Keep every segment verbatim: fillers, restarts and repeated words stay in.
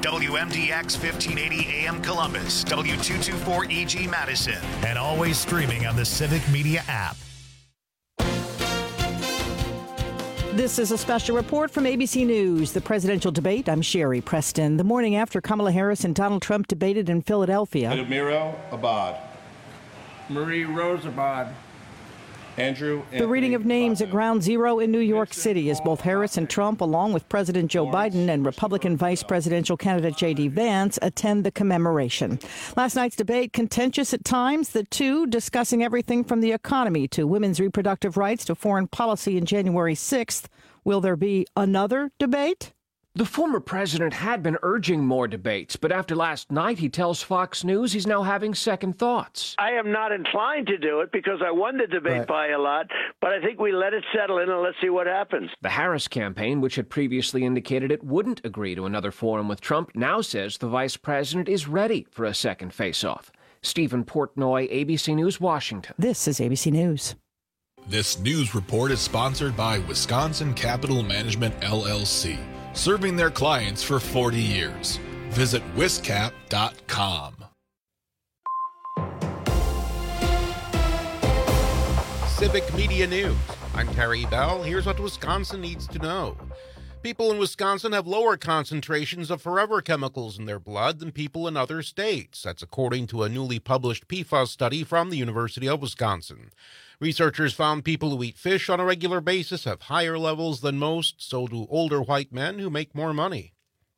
W M D X fifteen eighty A M Columbus, W two twenty-four E G Madison, and always streaming on the Civic Media app. This is a special report from A B C News, the presidential debate. I'm Sherry Preston. The morning after Kamala Harris and Donald Trump debated in Philadelphia. Admiral Abad. Marie Rose Abad. Andrew. The reading of names at Ground Zero in New York City as both Harris and Trump, along with President Joe Biden and Republican Vice Presidential candidate J D. Vance, attend the commemoration. Last night's debate, contentious at times, the two discussing everything from the economy to women's reproductive rights to foreign policy in January sixth. Will there be another debate? The former president had been urging more debates, but after last night, he tells Fox News he's now having second thoughts. I am not inclined to do it because I won the debate right. by a lot, but I think we let it settle in and let's see what happens. The Harris campaign, which had previously indicated it wouldn't agree to another forum with Trump, now says the vice president is ready for a second face-off. Stephen Portnoy, A B C News, Washington. This is A B C News. This news report is sponsored by Wisconsin Capital Management, L L C. Serving their clients for forty years. Visit wiscap dot com. Civic Media News. I'm Terry Bell. Here's what Wisconsin needs to know. People in Wisconsin have lower concentrations of forever chemicals in their blood than people in other states. That's according to a newly published P FAS study from the University of Wisconsin. Researchers found people who eat fish on a regular basis have higher levels than most, so do older white men who make more money.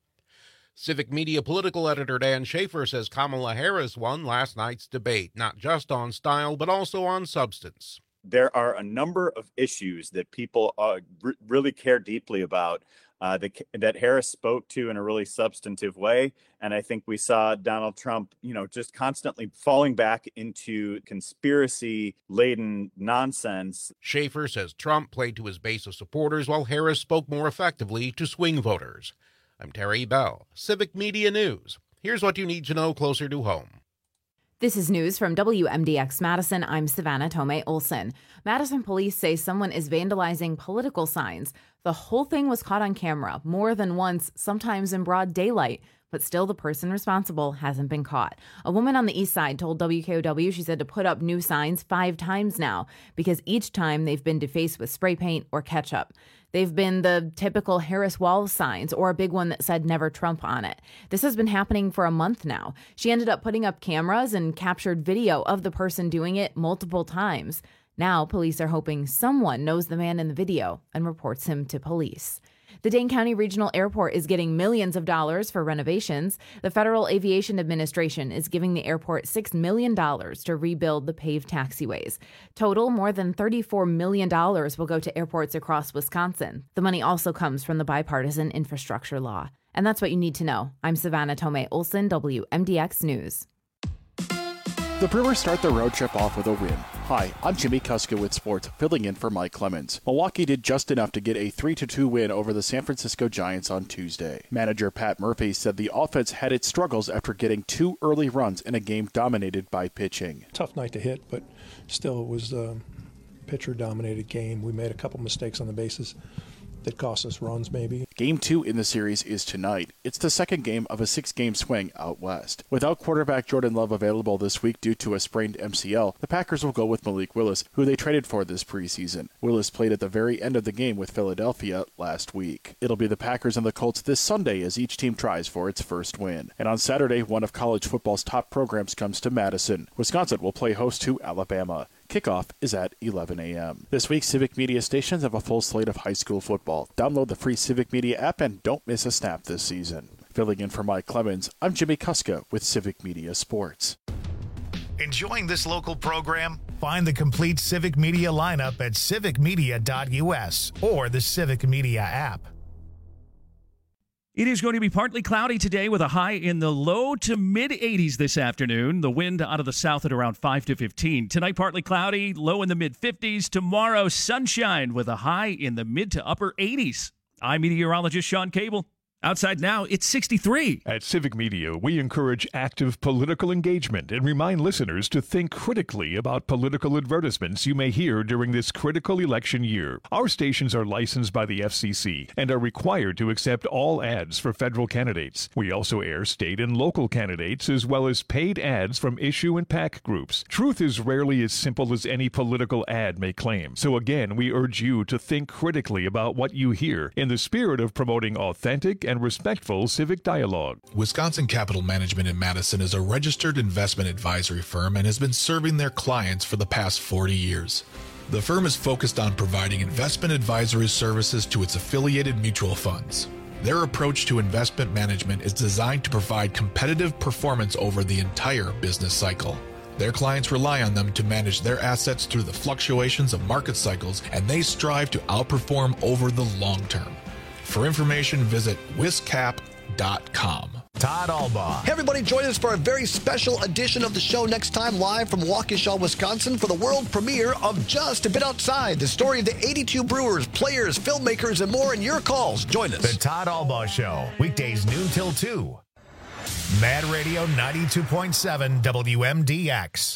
Civic Media political editor Dan Schaefer says Kamala Harris won last night's debate, not just on style, but also on substance. There are a number of issues that people uh, r- really care deeply about uh, that, that Harris spoke to in a really substantive way. And I think we saw Donald Trump, you know, just constantly falling back into conspiracy-laden nonsense. Schaefer says Trump played to his base of supporters while Harris spoke more effectively to swing voters. I'm Terry Bell, Civic Media News. Here's what you need to know closer to home. This is news from W M D X Madison. I'm Savannah Tomei Olson. Madison police say someone is vandalizing political signs. The whole thing was caught on camera more than once, sometimes in broad daylight, but still the person responsible hasn't been caught. A woman on the east side told W K O W she said to put up new signs five times now because each time they've been defaced with spray paint or ketchup. They've been the typical Harris Wall signs or a big one that said Never Trump on it. This has been happening for a month now. She ended up putting up cameras and captured video of the person doing it multiple times. Now, police are hoping someone knows the man in the video and reports him to police. The Dane County Regional Airport is getting millions of dollars for renovations. The Federal Aviation Administration is giving the airport six million dollars to rebuild the paved taxiways. Total, more than thirty-four million dollars will go to airports across Wisconsin. The money also comes from the bipartisan infrastructure law. And that's what you need to know. I'm Savannah Tomei Olson, W M D X News. The Brewers start the road trip off with a win. Hi, I'm Jimmy Kuska with sports, filling in for Mike Clemens. Milwaukee did just enough to get a three to two win over the San Francisco Giants on Tuesday. Manager Pat Murphy said the offense had its struggles after getting two early runs in a game dominated by pitching. Tough night to hit, but still it was a pitcher-dominated game. We made a couple mistakes on the bases that cost us runs, maybe. Game two in the series is tonight. It's the second game of a six-game swing out west. Without quarterback Jordan Love available this week due to a sprained M C L, the Packers will go with Malik Willis, who they traded for this preseason. Willis played at the very end of the game with Philadelphia last week. It'll be the Packers and the Colts this Sunday as each team tries for its first win. And on Saturday, one of college football's top programs comes to Madison. Wisconsin will play host to Alabama. Kickoff is at eleven a.m. This week, Civic Media stations have a full slate of high school football. Download the free Civic Media app and don't miss a snap this season. Filling in for Mike Clemens, I'm Jimmy Kuska with Civic Media Sports. Enjoying this local program? Find the complete Civic Media lineup at civic media dot u s or the Civic Media app. It is going to be partly cloudy today with a high in the low to mid eighties this afternoon. The wind out of the south at around five to fifteen. Tonight, partly cloudy, low in the mid fifties. Tomorrow, sunshine with a high in the mid to upper eighties. I'm meteorologist Sean Cable. Outside now, it's sixty-three. At Civic Media, we encourage active political engagement and remind listeners to think critically about political advertisements you may hear during this critical election year. Our stations are licensed by the F C C and are required to accept all ads for federal candidates. We also air state and local candidates as well as paid ads from issue and PAC groups. Truth is rarely as simple as any political ad may claim. So again, we urge you to think critically about what you hear in the spirit of promoting authentic and and respectful civic dialogue. Wisconsin Capital Management in Madison is a registered investment advisory firm and has been serving their clients for the past forty years. The firm is focused on providing investment advisory services to its affiliated mutual funds. Their approach to investment management is designed to provide competitive performance over the entire business cycle. Their clients rely on them to manage their assets through the fluctuations of market cycles, and they strive to outperform over the long term. For information, visit wiscap dot com. Todd Albaugh. Hey, everybody, join us for a very special edition of the show next time, live from Waukesha, Wisconsin, for the world premiere of Just a Bit Outside, the story of the eighty-two Brewers, players, filmmakers, and more, and your calls. Join us. The Todd Albaugh Show, weekdays noon till two. Mad Radio ninety-two point seven W M D X.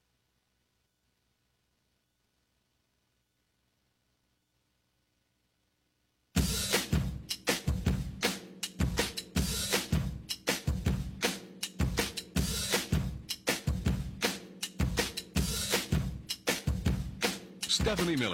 Stephanie Miller.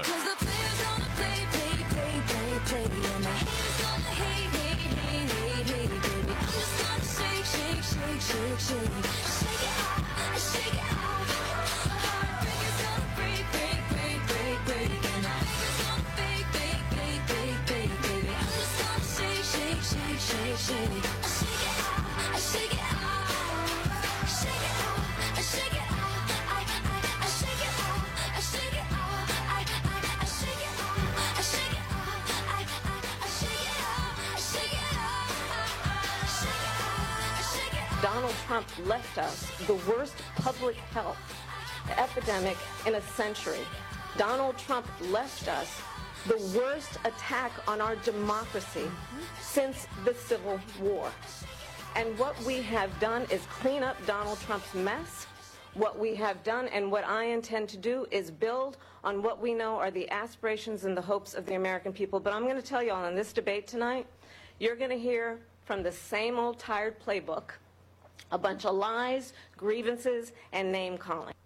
Donald Trump left us the worst public health epidemic in a century. Donald Trump left us the worst attack on our democracy since the Civil War. And what we have done is clean up Donald Trump's mess. What we have done and what I intend to do is build on what we know are the aspirations and the hopes of the American people. But I'm going to tell you all in this debate tonight, you're going to hear from the same old tired playbook, a bunch of lies, grievances, and name-calling.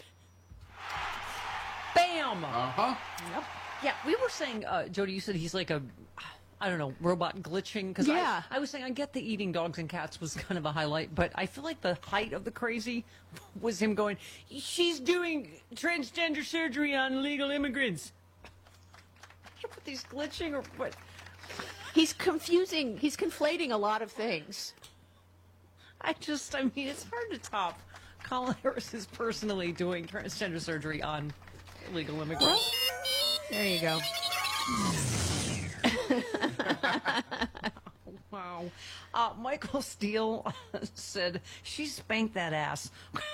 Bam! Uh-huh. Yep. Yeah, we were saying, uh, Jody, you said he's like a, I don't know, robot glitching. Cause yeah. I, I was saying, I get the eating dogs and cats was kind of a highlight, but I feel like the height of the crazy was him going, she's doing transgender surgery on illegal immigrants. What, he's glitching or what? He's confusing, he's conflating a lot of things. I just, I mean, it's hard to top Kamala Harris is personally doing transgender surgery on illegal immigrants. There you go. Wow. Uh, Michael Steele said, she spanked that ass.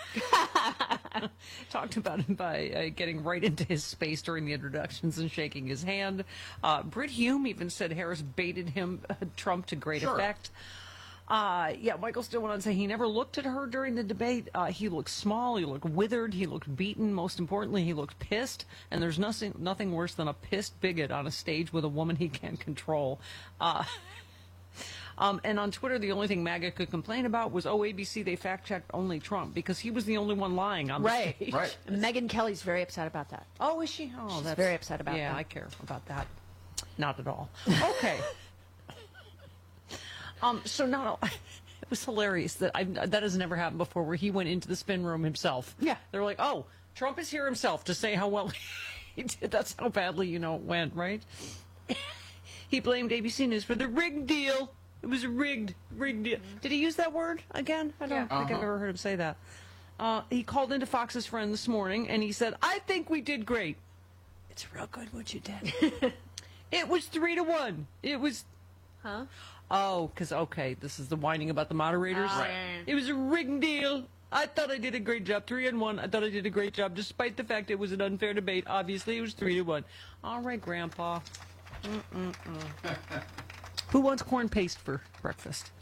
Talked about him by uh, getting right into his space during the introductions and shaking his hand. Uh, Britt Hume even said Harris baited him, uh, Trump, to great Sure. effect. Uh, yeah, Michael still went on to say he never looked at her during the debate. Uh, he looked small, he looked withered, he looked beaten. Most importantly, he looked pissed. And there's nothing nothing worse than a pissed bigot on a stage with a woman he can't control. Uh, um, and on Twitter, the only thing MAGA could complain about was, oh, A B C, they fact-checked only Trump, because he was the only one lying on the Right. stage. Right. And Megyn Kelly's very upset about that. Oh, is she? Oh, She's that's very upset about yeah, that. Yeah, I care about that. Not at all. Okay. um. So not. A, it was hilarious that I that has never happened before, where he went into the spin room himself. Yeah. They're like, oh, Trump is here himself to say how well he did. That's how badly, you know, it went, right? He blamed A B C News for the rigged deal. It was a rigged, rigged deal. Did he use that word again? I don't Yeah. think Uh-huh. I've ever heard him say that. Uh, he called into Fox's Friend this morning, and he said, I think we did great. It's real good what you did. It was three to one. It was... Huh? Oh, because, okay, this is the whining about the moderators. Oh, yeah, yeah. It was a rigged deal. I thought I did a great job. Three and one. I thought I did a great job, despite the fact it was an unfair debate. Obviously, it was three to one. All right, Grandpa. Mm-mm-mm. Who wants corn paste for breakfast?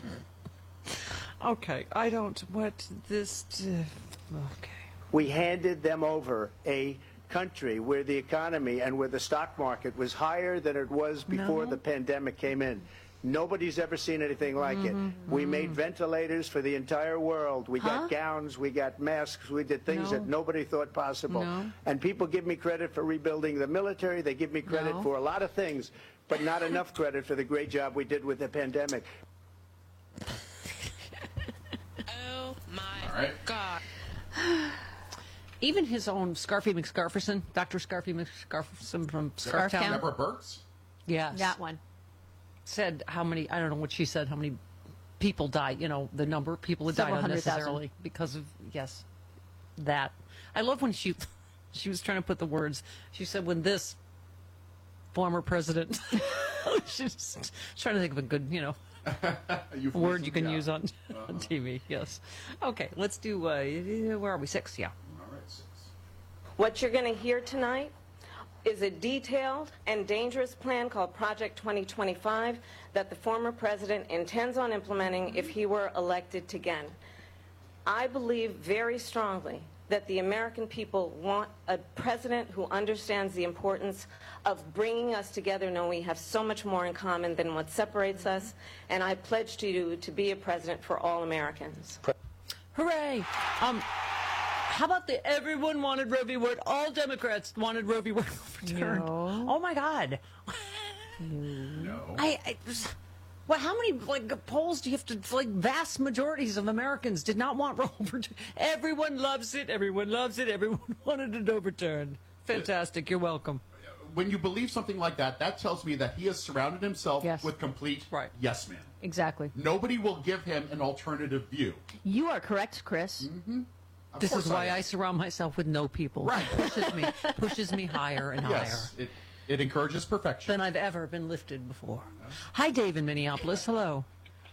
Okay, I don't. What this? Uh, okay. We handed them over a country where the economy and where the stock market was higher than it was before No. the pandemic came in. Nobody's ever seen anything like Mhm, it. We mhm. made ventilators for the entire world. We Huh? got gowns, we got masks, we did things No. that nobody thought possible. No. And people give me credit for rebuilding the military. They give me credit No. for a lot of things, but not enough credit for the great job we did with the pandemic. Oh my All right. God. Even his own Scarfy McScarferson, Doctor Scarfy McScarferson from Scarf Scarftown. Deborah Burks? Yes. That one. Said how many, I don't know what she said, how many people died, you know, the number of people that died Several hundred unnecessarily because of, yes, that. I love when she, she was trying to put the words, she said when this former president, she's trying to think of a good, you know, word you can yeah. use on, on T V, yes. Okay, let's do, uh, where are we, six, yeah. All right, six. What you're going to hear tonight is a detailed and dangerous plan called Project twenty twenty-five that the former president intends on implementing if he were elected again. I believe very strongly that the American people want a president who understands the importance of bringing us together, knowing we have so much more in common than what separates us, and I pledge to you to be a president for all Americans. Hooray! Um, how about the everyone wanted Roe v. Wade, all Democrats wanted Roe v. Wade overturned? No. Oh my God! No. I, I well, how many like polls do you have to? Like vast majorities of Americans did not want Roe overturned. Everyone loves it. Everyone loves it. Everyone wanted it overturned. Fantastic. You're welcome. When you believe something like that, that tells me that he has surrounded himself Yes. with complete Right. yes men. Exactly. Nobody will give him an alternative view. You are correct, Chris. Mm-hmm. Of This course is why am. I surround myself with no people. Right. Pushes me pushes me higher and Yes, higher it, it encourages perfection. than I've ever been lifted before. Hi, Dave in Minneapolis. Hello.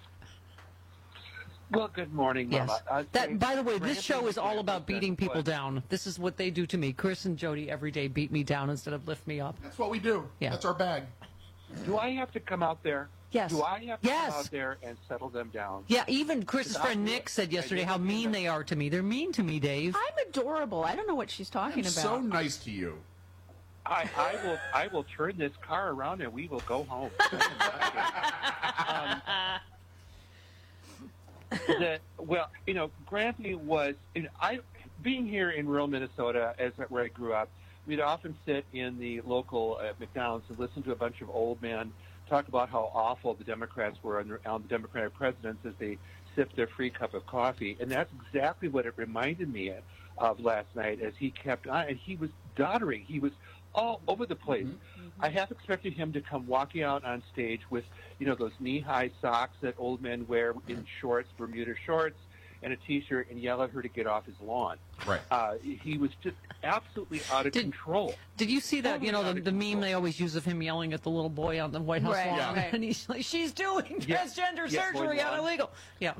Well, good morning, Yes. Mama. Uh, That, Dave, by the way, this Randy show is all Randy about beating said people what- down. This is what they do to me. Chris and Jody every day beat me down instead of lift me up. That's what we do. Yeah. That's our bag. Do I have to come out there? Yes. Do I have to Yes. come out there and settle them down? Yeah, even Chris's Because I friend do Nick it. said I yesterday do how it. mean they are to me. They're mean to me, Dave. I'm adorable. I don't know what she's talking I'm about. so nice to you. I, I will. I will turn this car around and we will go home. um, the, well, you know, Grantley was. You know, I being here in rural Minnesota, as where I grew up, we'd often sit in the local uh, McDonald's and listen to a bunch of old men talk about how awful the Democrats were on the, on the Democratic presidents as they sipped their free cup of coffee, and that's exactly what it reminded me of last night as he kept on, and he was doddering. He was all over the place. Mm-hmm. I half expected him to come walking out on stage with, you know, those knee-high socks that old men wear in shorts, Bermuda shorts, and a T-shirt, and yell at her to get off his lawn. Right. Uh, he was just absolutely out of Did- control. Did you see that? You know, the, Totally the out of meme they always use of him yelling at the little boy on the White House Right, lawn, yeah. and he's like, "She's doing Yeah. transgender Yeah, surgery going on on. illegal." Yeah.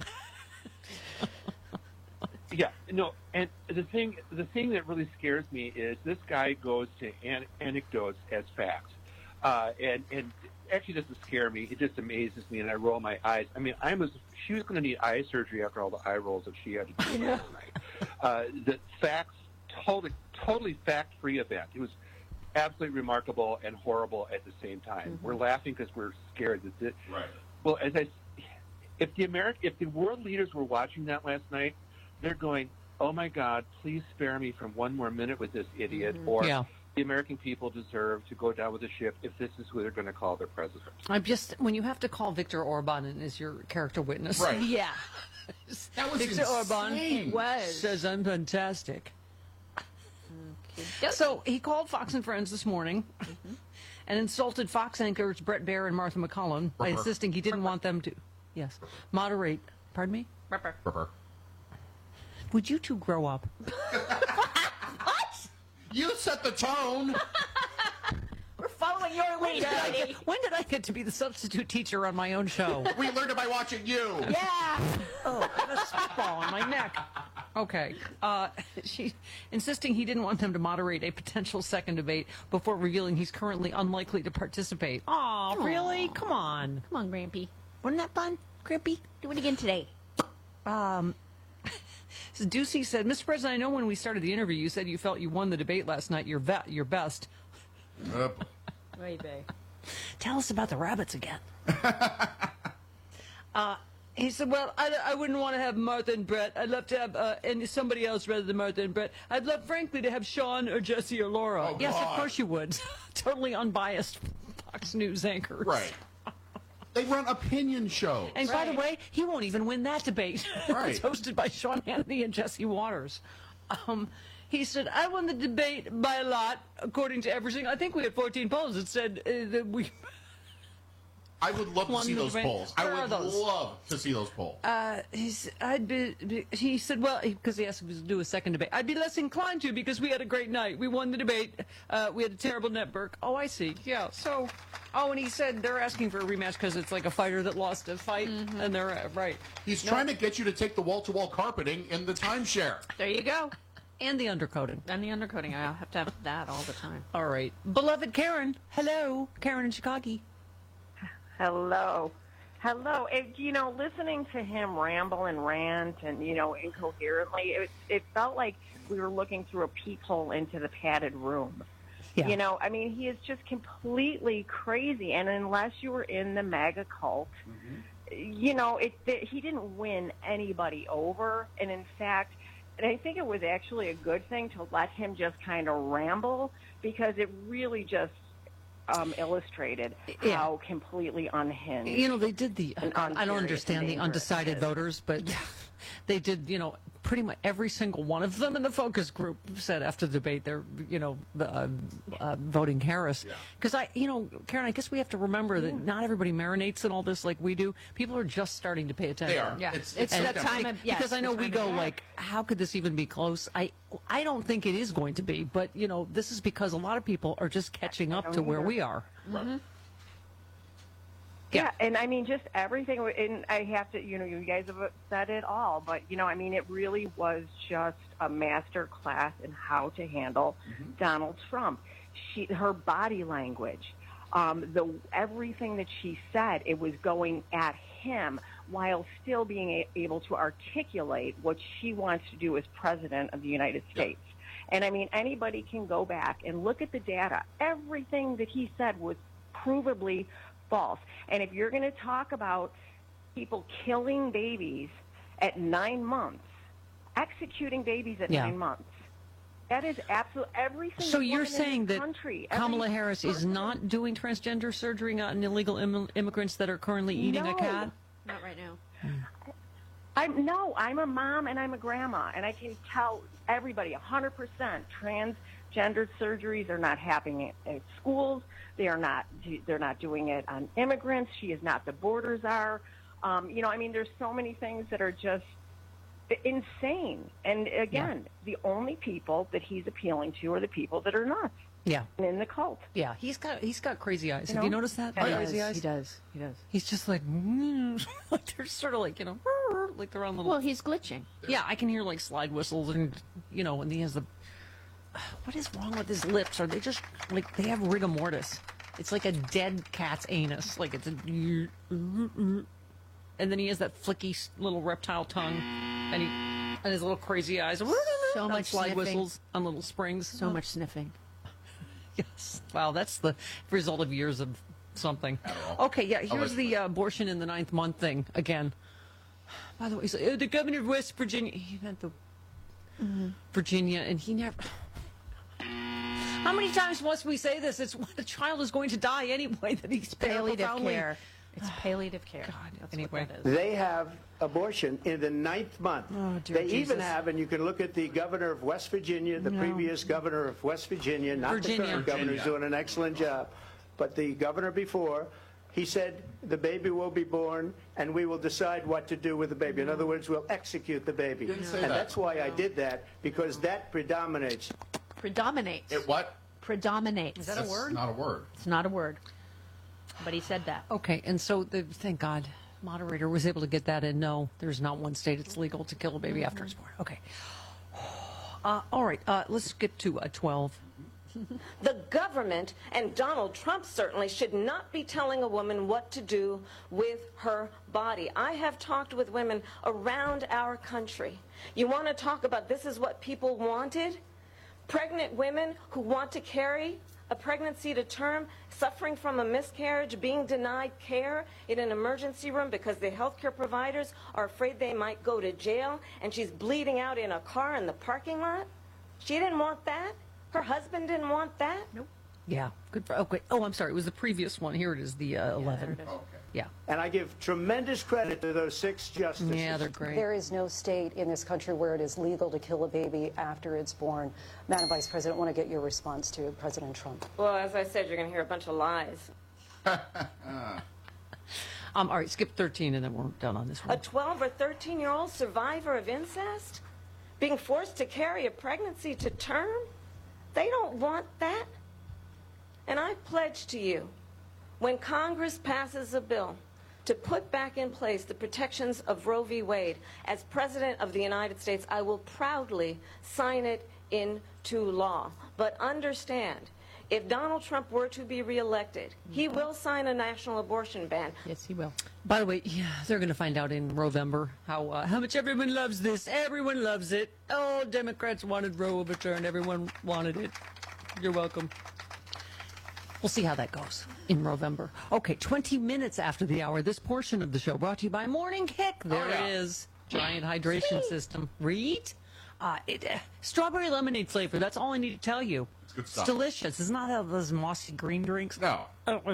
Yeah, no, and the thing, the thing that really scares me is this guy goes to an- anecdotes as facts, uh, and and actually doesn't scare me. It just amazes me, and I roll my eyes. I mean, I was she was going to need eye surgery after all the eye rolls that she had to do last night. Uh, the facts, totally, totally fact-free event. It was absolutely remarkable and horrible at the same time. Mm-hmm. We're laughing because we're scared that this. Right. Well, as I, if the Ameri- if the world leaders were watching that last night, they're going, "Oh my God, please spare me from one more minute with this idiot," Mm-hmm. or Yeah. the American people deserve to go down with the ship if this is who they're going to call their president. I'm just when you have to call Viktor Orban as your character witness. Right. Yeah. That was Viktor Orban insane. It was. says I'm fantastic. Yep. So he called Fox and Friends this morning Mm-hmm. and insulted Fox anchors Brett Baer and Martha McCollum by Burr. insisting he didn't want them to, yes, moderate. Pardon me? Burr. Would you two grow up? What? You set the tone. We're following your When lead, did, I Jody. get, when did I get to be the substitute teacher on my own show? We learned it by watching you. Yeah. Oh, I got a spitball on my neck. Okay. Uh, she insisting he didn't want them to moderate a potential second debate before revealing he's currently unlikely to participate. Aw, really? Come on. Come on, Grampy. Wasn't that fun, Grampy? Do it again today. Um, so Ducey said, Mister President, I know when we started the interview, you said you felt you won the debate last night. Your vet, your best. Yep. Right, babe. Tell us about the rabbits again. uh, he said, well, I, I wouldn't want to have Martha and Brett. I'd love to have uh, and somebody else rather than Martha and Brett. I'd love, frankly, to have Sean or Jesse or Laura. Oh, yes, God. of course you would. Totally unbiased Fox News anchors. Right. They run opinion shows. And by the way, he won't even win that debate. Right. It's hosted by Sean Hannity and Jesse Waters. Um, he said, I won the debate by a lot, according to everything. I think we had fourteen polls that said uh, that we... I would love to Won see the those debate. polls. Where I are would those? love to see those polls. Uh, he's, I'd be, be- he said, well, because he asked us to do a second debate. I'd be less inclined to because we had a great night. We won the debate. Uh, we had a terrible network. Oh, I see. Yeah. So, oh, and he said they're asking for a rematch because it's like a fighter that lost a fight, and they're uh, right. He's No. trying to get you to take the wall-to-wall carpeting in the timeshare. There you go. And the undercoating. And the undercoating. I have to have that all the time. All right. Beloved Karen. Hello. Karen in Chicago. Hello. Hello. It, you know, listening to him ramble and rant and, you know, incoherently, it, it felt like we were looking through a peephole into the padded room. Yeah. You know, I mean, he is just completely crazy. And unless you were in the MAGA cult, you know, it, it, he didn't win anybody over. And in fact, and I think it was actually a good thing to let him just kind of ramble because it really just um, illustrated Yeah. how completely unhinged. You know, they did the, and I don't unserious understand and the dangerous undecided it is. voters, but they did, you know, pretty much every single one of them in the focus group said after the debate they're, you know, uh, uh, voting Harris. Because I, you know, Karen, I guess we have to remember that not everybody marinates in all this like we do. People are just starting to pay attention. They are. Yeah. It's- It's And that time of, yes, because I know the we time go of- like, how could this even be close? I, I don't think it is going to be, but you know, this is because a lot of people are just catching up to where either. we are. Mhm. Yeah, and I mean, just everything. And I have to, you know, you guys have said it all, but you know, I mean, it really was just a master class in how to handle Donald Trump. She, her body language, um, the everything that she said, it was going at him while still being a, able to articulate what she wants to do as president of the United States. And I mean, anybody can go back and look at the data. Everything that he said was provably false. And if you're going to talk about people killing babies at nine months, executing babies at Yeah. nine months, that is absolutely everything. So you're saying that country, Kamala every Harris is person- not doing transgender surgery on illegal Im- immigrants that are currently eating a No. cat? Not right now. I'm no, I'm a mom and I'm a grandma, and I can tell everybody one hundred percent transgender surgeries are not happening at, at schools. They are not. They're not doing it on immigrants. She is not. The borders are. Um, you know, I mean, there's so many things that are just insane. And again, the only people that he's appealing to are the people that are nuts. Yeah. And in the cult. Yeah, he's got he's got crazy eyes. You Have you know? noticed that? He Crazy does, eyes. He does. He does. He's just like, like they're sort of like you know, like they're on little. Well, he's glitching. Yeah, I can hear like slide whistles and you know, and he has the. What is wrong with his lips? Are they just like they have rigor mortis? It's like a dead cat's anus. Like it's a. And then he has that flicky s- little reptile tongue, and he and his little crazy eyes. So and much slide sniffing. whistles on little springs. So much sniffing. Yes. Wow, that's the result of years of something. Okay, yeah, here's the uh, abortion in the ninth month thing again. By the way, so, uh, the governor of West Virginia, he meant the Virginia, and he never. How many times must we say this? It's when a child is going to die anyway that he's Palliative profoundly- care. It's palliative care. That's anyway. what that is. They have abortion in the ninth month. Oh, dear they even Jesus. have, and you can look at the governor of West Virginia, the No. previous governor of West Virginia, not Virginia. the current governor, who's Virginia. doing an excellent job, but the governor before, he said the baby will be born and we will decide what to do with the baby. In other words, we'll execute the baby. Didn't say and that. that's why I did that, because that predominates. Predominates. It what? Predominates. Is that a word? Not a word. It's not a word. But he said that. Okay, and so the, thank God Moderator was able to get that in. No, there's not one state it's legal to kill a baby after it's born. Okay. Uh, all right, uh, let's get to uh, twelve. The government and Donald Trump certainly should not be telling a woman what to do with her body. I have talked with women around our country. You want to talk about this is what people wanted? Pregnant women who want to carry a pregnancy to term, suffering from a miscarriage, being denied care in an emergency room because the healthcare providers are afraid they might go to jail, and she's bleeding out in a car in the parking lot. She didn't want that. Her husband didn't want that. Nope. Yeah, good for, okay. Oh, I'm sorry, it was the previous one. Here it is, the uh, eleven. Yeah, okay. Yeah. And I give tremendous credit to those six justices. Yeah, they're great. There is no state in this country where it is legal to kill a baby after it's born. Madam Vice President, I want to get your response to President Trump. Well, as I said, you're going to hear a bunch of lies. um, all right, skip thirteen and then we're done on this one. A twelve or thirteen-year-old survivor of incest being forced to carry a pregnancy to term? They don't want that. And I pledge to you, when Congress passes a bill to put back in place the protections of Roe v. Wade, as President of the United States, I will proudly sign it into law. But understand, if Donald Trump were to be reelected, he will sign a national abortion ban. Yes, he will. By the way, yeah, they're going to find out in November how uh, how much everyone loves this. Everyone loves it. Oh, Democrats wanted Roe overturned. Everyone wanted it. You're welcome. We'll see how that goes in November. Okay, twenty minutes after the hour, this portion of the show brought to you by Morning Kick. There Oh, yeah. it is. Giant hydration system. Read? Uh, it, uh, strawberry lemonade flavor. That's all I need to tell you. It's good stuff. It's delicious. It's not how those mossy green drinks. No.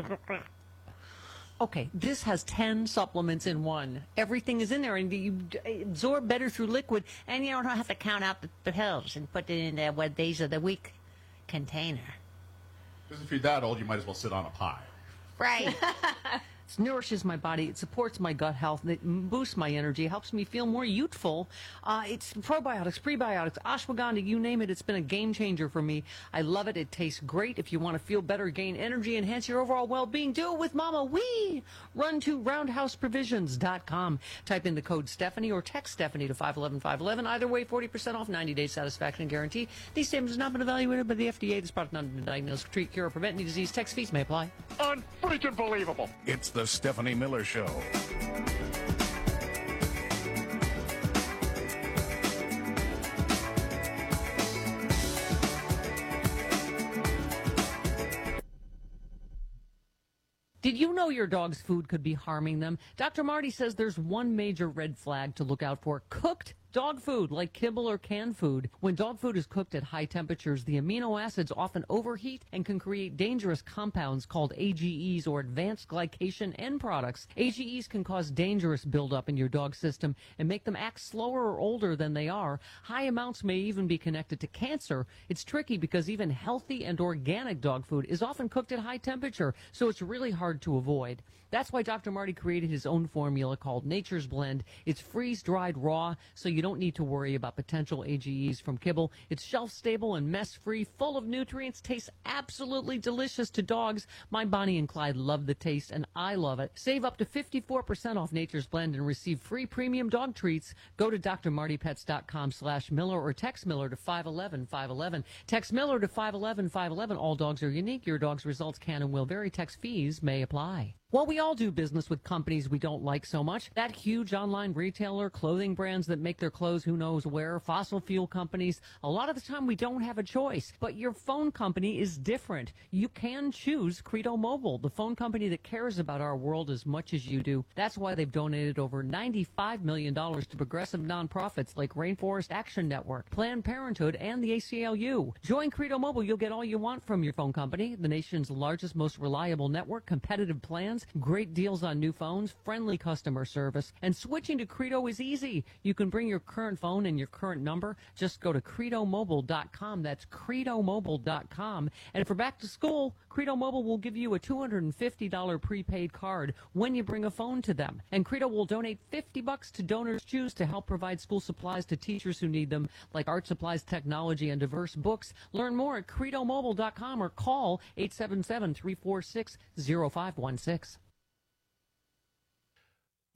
Okay, this has ten supplements in one. Everything is in there, and you absorb better through liquid, and you don't have to count out the, the pills and put it in the what days of the week container. Because if you're that old, you might as well sit on a pie. Right. It nourishes my body. It supports my gut health. It boosts my energy. It helps me feel more youthful. Uh, it's probiotics, prebiotics, ashwagandha, you name it. It's been a game changer for me. I love it. It tastes great. If you want to feel better, gain energy, enhance your overall well-being, do it with Mama Wee. Run to roundhouse provisions dot com. Type in the code Stephanie or text Stephanie to five one one five one one. Either way, forty percent off, ninety day satisfaction guarantee. These statements have not been evaluated by the F D A. This product not been diagnosed, treat, cure, or prevent any disease. Tax fees may apply. Unfreaking believable. It's the Stephanie Miller Show. Did you know your dog's food could be harming them? Doctor Marty says there's one major red flag to look out for. Cooked dog food, like kibble or canned food. When dog food is cooked at high temperatures, the amino acids often overheat and can create dangerous compounds called A G Es, or advanced glycation end products. A G Es can cause dangerous buildup in your dog's system and make them act slower or older than they are. High amounts may even be connected to cancer. It's tricky because even healthy and organic dog food is often cooked at high temperature, so it's really hard to avoid. That's why Doctor Marty created his own formula called Nature's Blend. It's freeze-dried raw, so you don't need to worry about potential A G Es from kibble. It's shelf-stable and mess-free, full of nutrients, tastes absolutely delicious to dogs. My Bonnie and Clyde love the taste, and I love it. Save up to fifty-four percent off Nature's Blend and receive free premium dog treats. Go to drmartypets.com slash Miller or text Miller to five one one five one one. Text Miller to five one one five one one. All dogs are unique. Your dog's results can and will vary. Text fees may apply. Well, we all do business with companies we don't like so much. That huge online retailer, clothing brands that make their clothes who knows where, fossil fuel companies. A lot of the time we don't have a choice. But your phone company is different. You can choose Credo Mobile, the phone company that cares about our world as much as you do. That's why they've donated over ninety-five million dollars to progressive nonprofits like Rainforest Action Network, Planned Parenthood, and the A C L U. Join Credo Mobile. You'll get all you want from your phone company. The nation's largest, most reliable network, competitive plans, great deals on new phones, friendly customer service, and switching to Credo is easy. You can bring your current phone and your current number. Just go to credo mobile dot com. That's credo mobile dot com. And for back to school, Credo Mobile will give you a two hundred fifty dollars prepaid card when you bring a phone to them. And Credo will donate fifty bucks to Donors Choose to help provide school supplies to teachers who need them, like art supplies, technology, and diverse books. Learn more at credo mobile dot com or call eight seven seven, three four six, zero five one six.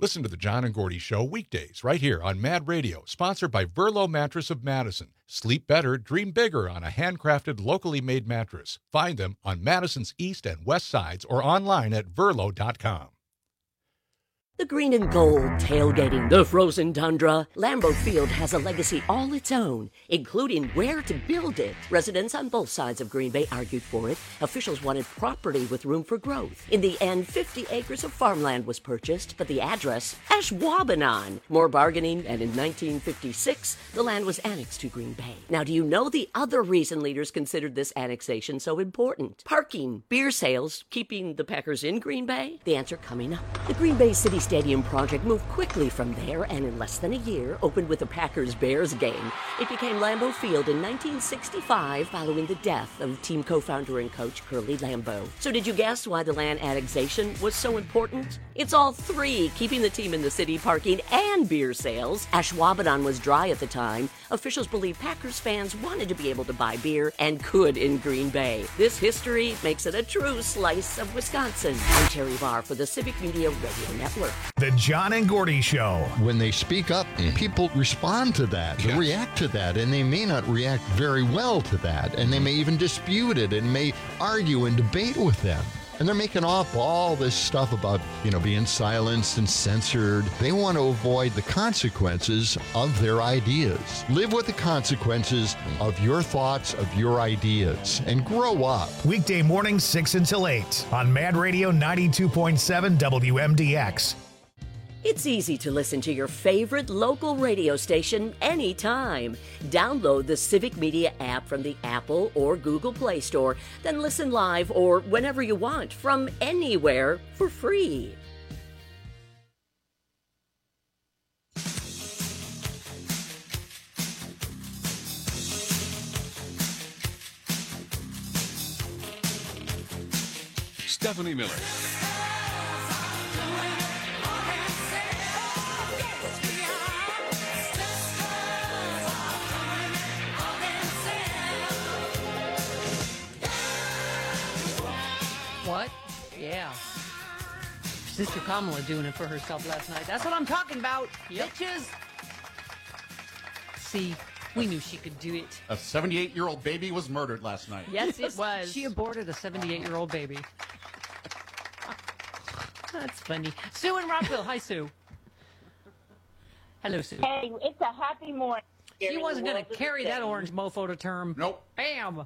Listen to the John and Gordy Show weekdays right here on Mad Radio, sponsored by Verlo Mattress of Madison. Sleep better, dream bigger on a handcrafted, locally made mattress. Find them on Madison's east and west sides or online at verlo dot com. The green and gold tailgating the frozen tundra. Lambeau Field has a legacy all its own, including where to build it. Residents on both sides of Green Bay argued for it. Officials wanted property with room for growth. In the end, fifty acres of farmland was purchased, but the address, Ashwaubenon. More bargaining, and in nineteen fifty-six, the land was annexed to Green Bay. Now, do you know the other reason leaders considered this annexation so important? Parking, beer sales, keeping the Packers in Green Bay? The answer coming up. The Green Bay City Stadium project moved quickly from there and in less than a year opened with the Packers-Bears game. It became Lambeau Field in nineteen sixty-five following the death of team co-founder and coach Curly Lambeau. So did you guess why the land annexation was so important? It's all three, keeping the team in the city, parking, and beer sales. Ashwaubenon was dry at the time. Officials believe Packers fans wanted to be able to buy beer and could in Green Bay. This history makes it a true slice of Wisconsin. I'm Terry Barr for the Civic Media Radio Network. The John and Gordy Show. When they speak up, people respond to that, they react to that, and they may not react very well to that, and they may even dispute it and may argue and debate with them. And they're making up all this stuff about, you know, being silenced and censored. They want to avoid the consequences of their ideas. Live with the consequences of your thoughts, of your ideas, and grow up. Weekday mornings, six until eight on Mad Radio ninety-two point seven W M D X. It's easy to listen to your favorite local radio station anytime. Download the Civic Media app from the Apple or Google Play Store, then listen live or whenever you want from anywhere for free. Stephanie Miller. What? Yeah. Sister Kamala doing it for herself last night. That's what I'm talking about, yep. Bitches. See, we knew she could do it. A seventy-eight-year-old baby was murdered last night. Yes, it was. She aborted a seventy-eight-year-old baby. That's funny. Sue in Rockville. Hi, Sue. Hello, Sue. Hey, it's a happy morning. She wasn't going to carry that orange mofo to term. Nope. Bam.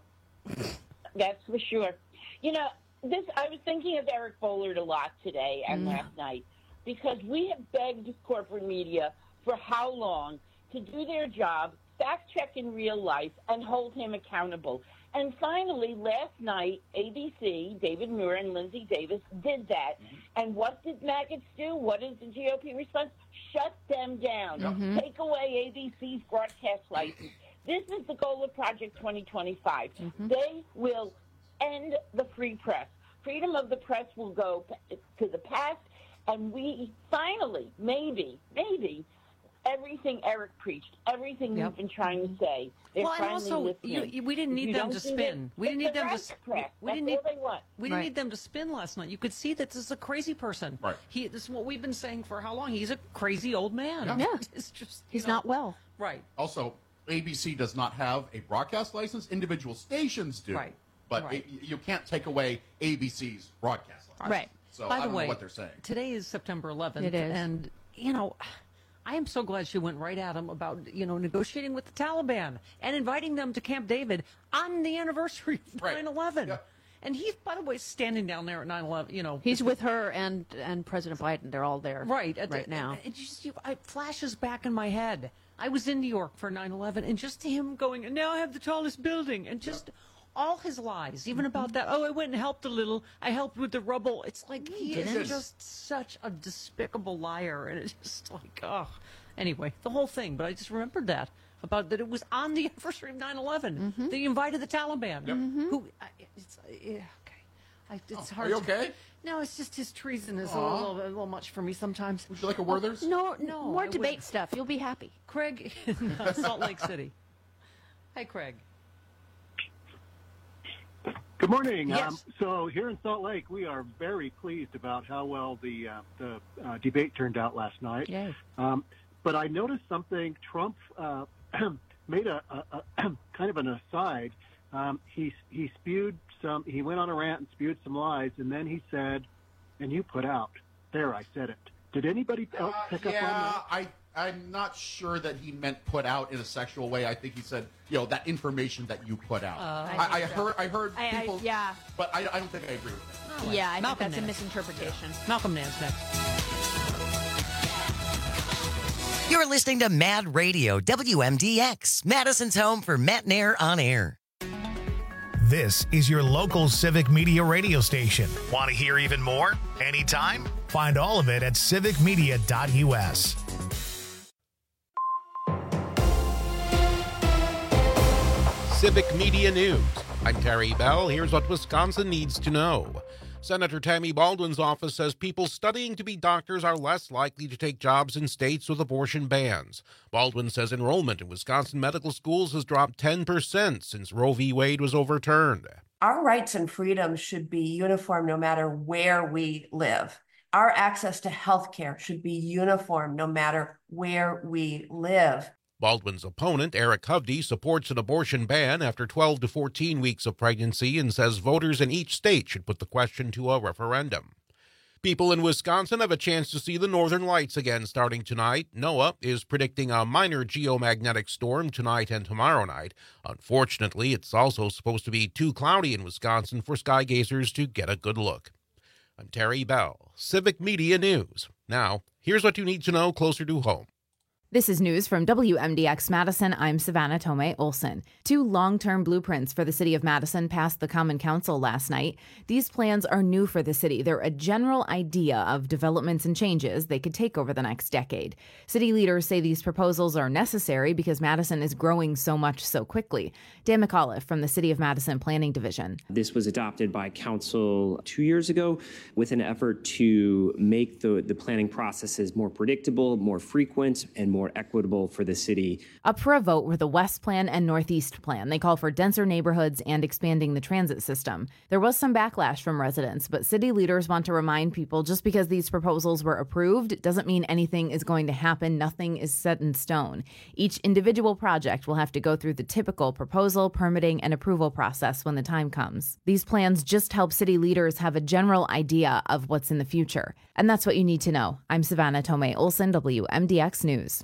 That's for sure. You know, this I was thinking of Eric Bollard a lot today and mm. last night because we have begged corporate media for how long to do their job, fact check in real life, and hold him accountable. And finally, last night, A B C, David Muir and Lindsay Davis did that. Mm-hmm. And what did maggots do? What is the G O P response? Shut them down. Mm-hmm. Take away A B C's broadcast license. This is the goal of Project twenty twenty-five. Mm-hmm. They will end the free press. Freedom of the press will go to the past, and we finally, maybe, maybe, everything Eric preached, everything yep. we've been trying to say. They're well, and also, you, you, we didn't need them to spin. We didn't need them to. Press. We didn't That's need. all they want. We didn't right. need them to spin last night. You could see that this is a crazy person. Right. He. This is what we've been saying for how long? He's a crazy old man. Yeah. It's just. He's know. not well. Right. Also, A B C does not have a broadcast license. Individual stations do. Right. But right. it, you can't take away A B C's broadcast license. Right. So By I the don't way, know what they're saying. Today is September eleventh. It is. And, you know, I am so glad she went right at him about, you know, negotiating with the Taliban and inviting them to Camp David on the anniversary of Right. nine eleven. Yeah. And he's, by the way, standing down there at nine eleven, you know. He's with her and and President Biden. They're all there right, right right now. It just it flashes back in my head. I was in New York for nine eleven, and just him going, and now I have the tallest building, and just... Yeah. All his lies, even about that, oh, I went and helped a little, I helped with the rubble. It's like he is just such a despicable liar, and it's just like, oh. Anyway, the whole thing, but I just remembered that, about that it was on the anniversary of nine eleven. Mm-hmm. They invited the Taliban, yep. mm-hmm. who, it's, yeah, okay. I, it's oh, hard are you to, okay? No, it's just his treason is a little, a little much for me sometimes. Would you like a Werther's? Oh, no, no. More I debate wouldn't. stuff. You'll be happy. Craig, Salt Lake City. Hi, Craig. Good morning. Yes. Um, so here in Salt Lake, we are very pleased about how well the uh, the uh, debate turned out last night. Yay. Um, but I noticed something. Trump uh, made a, a, a kind of an aside. Um, he he spewed some. He went on a rant and spewed some lies, and then he said, "And you put out." There, I said it. Did anybody else Uh, pick yeah, up on that? I, I'm not sure that he meant put out in a sexual way. I think he said, you know, that information that you put out. Uh, I, I I think so. heard, I heard I- I- people, yeah. but I, I don't think I agree with that. Yeah, I Malcolm think that's a Nance. misinterpretation. Malcolm Nance next. You're listening to Mad Radio, W M D X, Madison's home for Matt Nair on air. This is your local Civic Media radio station. Want to hear even more? Anytime? Find all of it at civic media dot U S. Civic Media News. I'm Terry Bell. Here's what Wisconsin needs to know. Senator Tammy Baldwin's office says people studying to be doctors are less likely to take jobs in states with abortion bans. Baldwin says enrollment in Wisconsin medical schools has dropped ten percent since Roe v. Wade was overturned. Our rights and freedoms should be uniform no matter where we live. Our access to health care should be uniform no matter where we live. Baldwin's opponent, Eric Hovde, supports an abortion ban after twelve to fourteen weeks of pregnancy and says voters in each state should put the question to a referendum. People in Wisconsin have a chance to see the northern lights again starting tonight. NOAA is predicting a minor geomagnetic storm tonight and tomorrow night. Unfortunately, it's also supposed to be too cloudy in Wisconsin for sky gazers to get a good look. I'm Terry Bell, Civic Media News. Now, here's what you need to know closer to home. This is news from W M D X Madison. I'm Savannah Tomei Olson. Two long-term blueprints for the city of Madison passed the Common Council last night. These plans are new for the city. They're a general idea of developments and changes they could take over the next decade. City leaders say these proposals are necessary because Madison is growing so much so quickly. Dan McAuliffe from the City of Madison Planning Division. This was adopted by council two years ago with an effort to make the, the planning processes more predictable, more frequent, and more equitable for the city. Up for a vote were the West Plan and Northeast Plan. They call for denser neighborhoods and expanding the transit system. There was some backlash from residents, but city leaders want to remind people just because these proposals were approved doesn't mean anything is going to happen. Nothing is set in stone. Each individual project will have to go through the typical proposal, permitting, and approval process when the time comes. These plans just help city leaders have a general idea of what's in the future. And that's what you need to know. I'm Savannah Tomei Olson, W M D X News.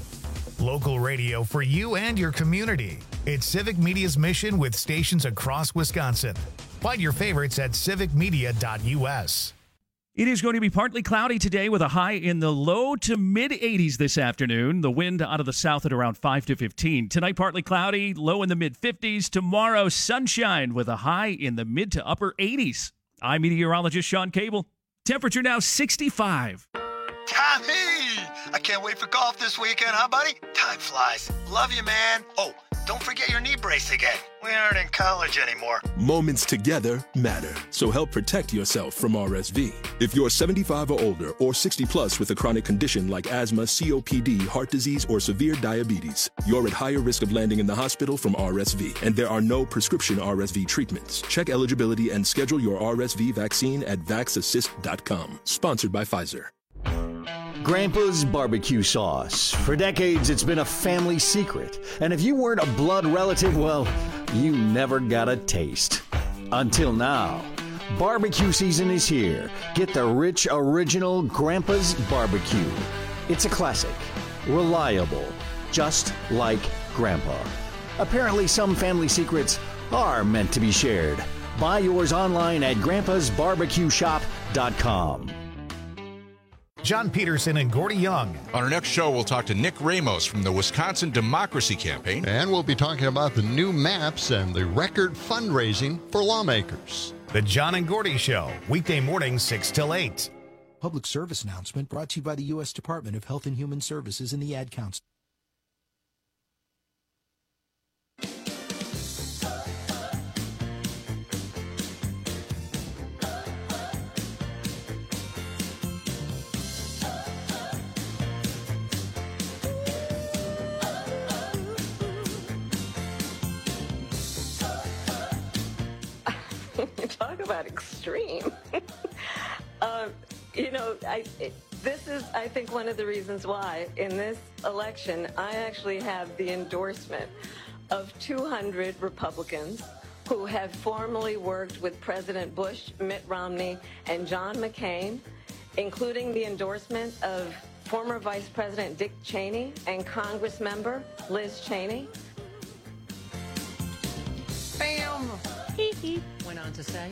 Local radio for you and your community. It's Civic Media's mission with stations across Wisconsin. Find your favorites at civic media dot U S. It is going to be partly cloudy today with a high in the low to mid eighties this afternoon. The wind out of the south at around five to fifteen. Tonight, partly cloudy, low in the mid fifties. Tomorrow, sunshine with a high in the mid to upper eighties. I'm meteorologist Sean Cable. Temperature now sixty-five. Tommy! I can't wait for golf this weekend, huh, buddy? Time flies. Love you, man. Oh, don't forget your knee brace again. We aren't in college anymore. Moments together matter, so help protect yourself from R S V. If you're seventy-five or older or sixty plus with a chronic condition like asthma, C O P D, heart disease, or severe diabetes, you're at higher risk of landing in the hospital from R S V, and there are no prescription R S V treatments. Check eligibility and schedule your R S V vaccine at vax assist dot com. Sponsored by Pfizer. Grandpa's barbecue sauce. For decades, it's been a family secret. And if you weren't a blood relative, well, you never got a taste. Until now. Barbecue season is here. Get the rich, original Grandpa's barbecue. It's a classic. Reliable. Just like Grandpa. Apparently, some family secrets are meant to be shared. Buy yours online at grandpas barbecue shop dot com. John Peterson and Gordy Young. On our next show, we'll talk to Nick Ramos from the Wisconsin Democracy Campaign. And we'll be talking about the new maps and the record fundraising for lawmakers. The John and Gordy Show, weekday mornings six till eight. Public service announcement brought to you by the U S Department of Health and Human Services and the Ad Council. Talk about extreme. um, you know, I, it, this is, I think, one of the reasons why in this election I actually have the endorsement of two hundred Republicans who have formerly worked with President Bush, Mitt Romney, and John McCain, including the endorsement of former Vice President Dick Cheney and Congress member Liz Cheney. Bam! He went on to say,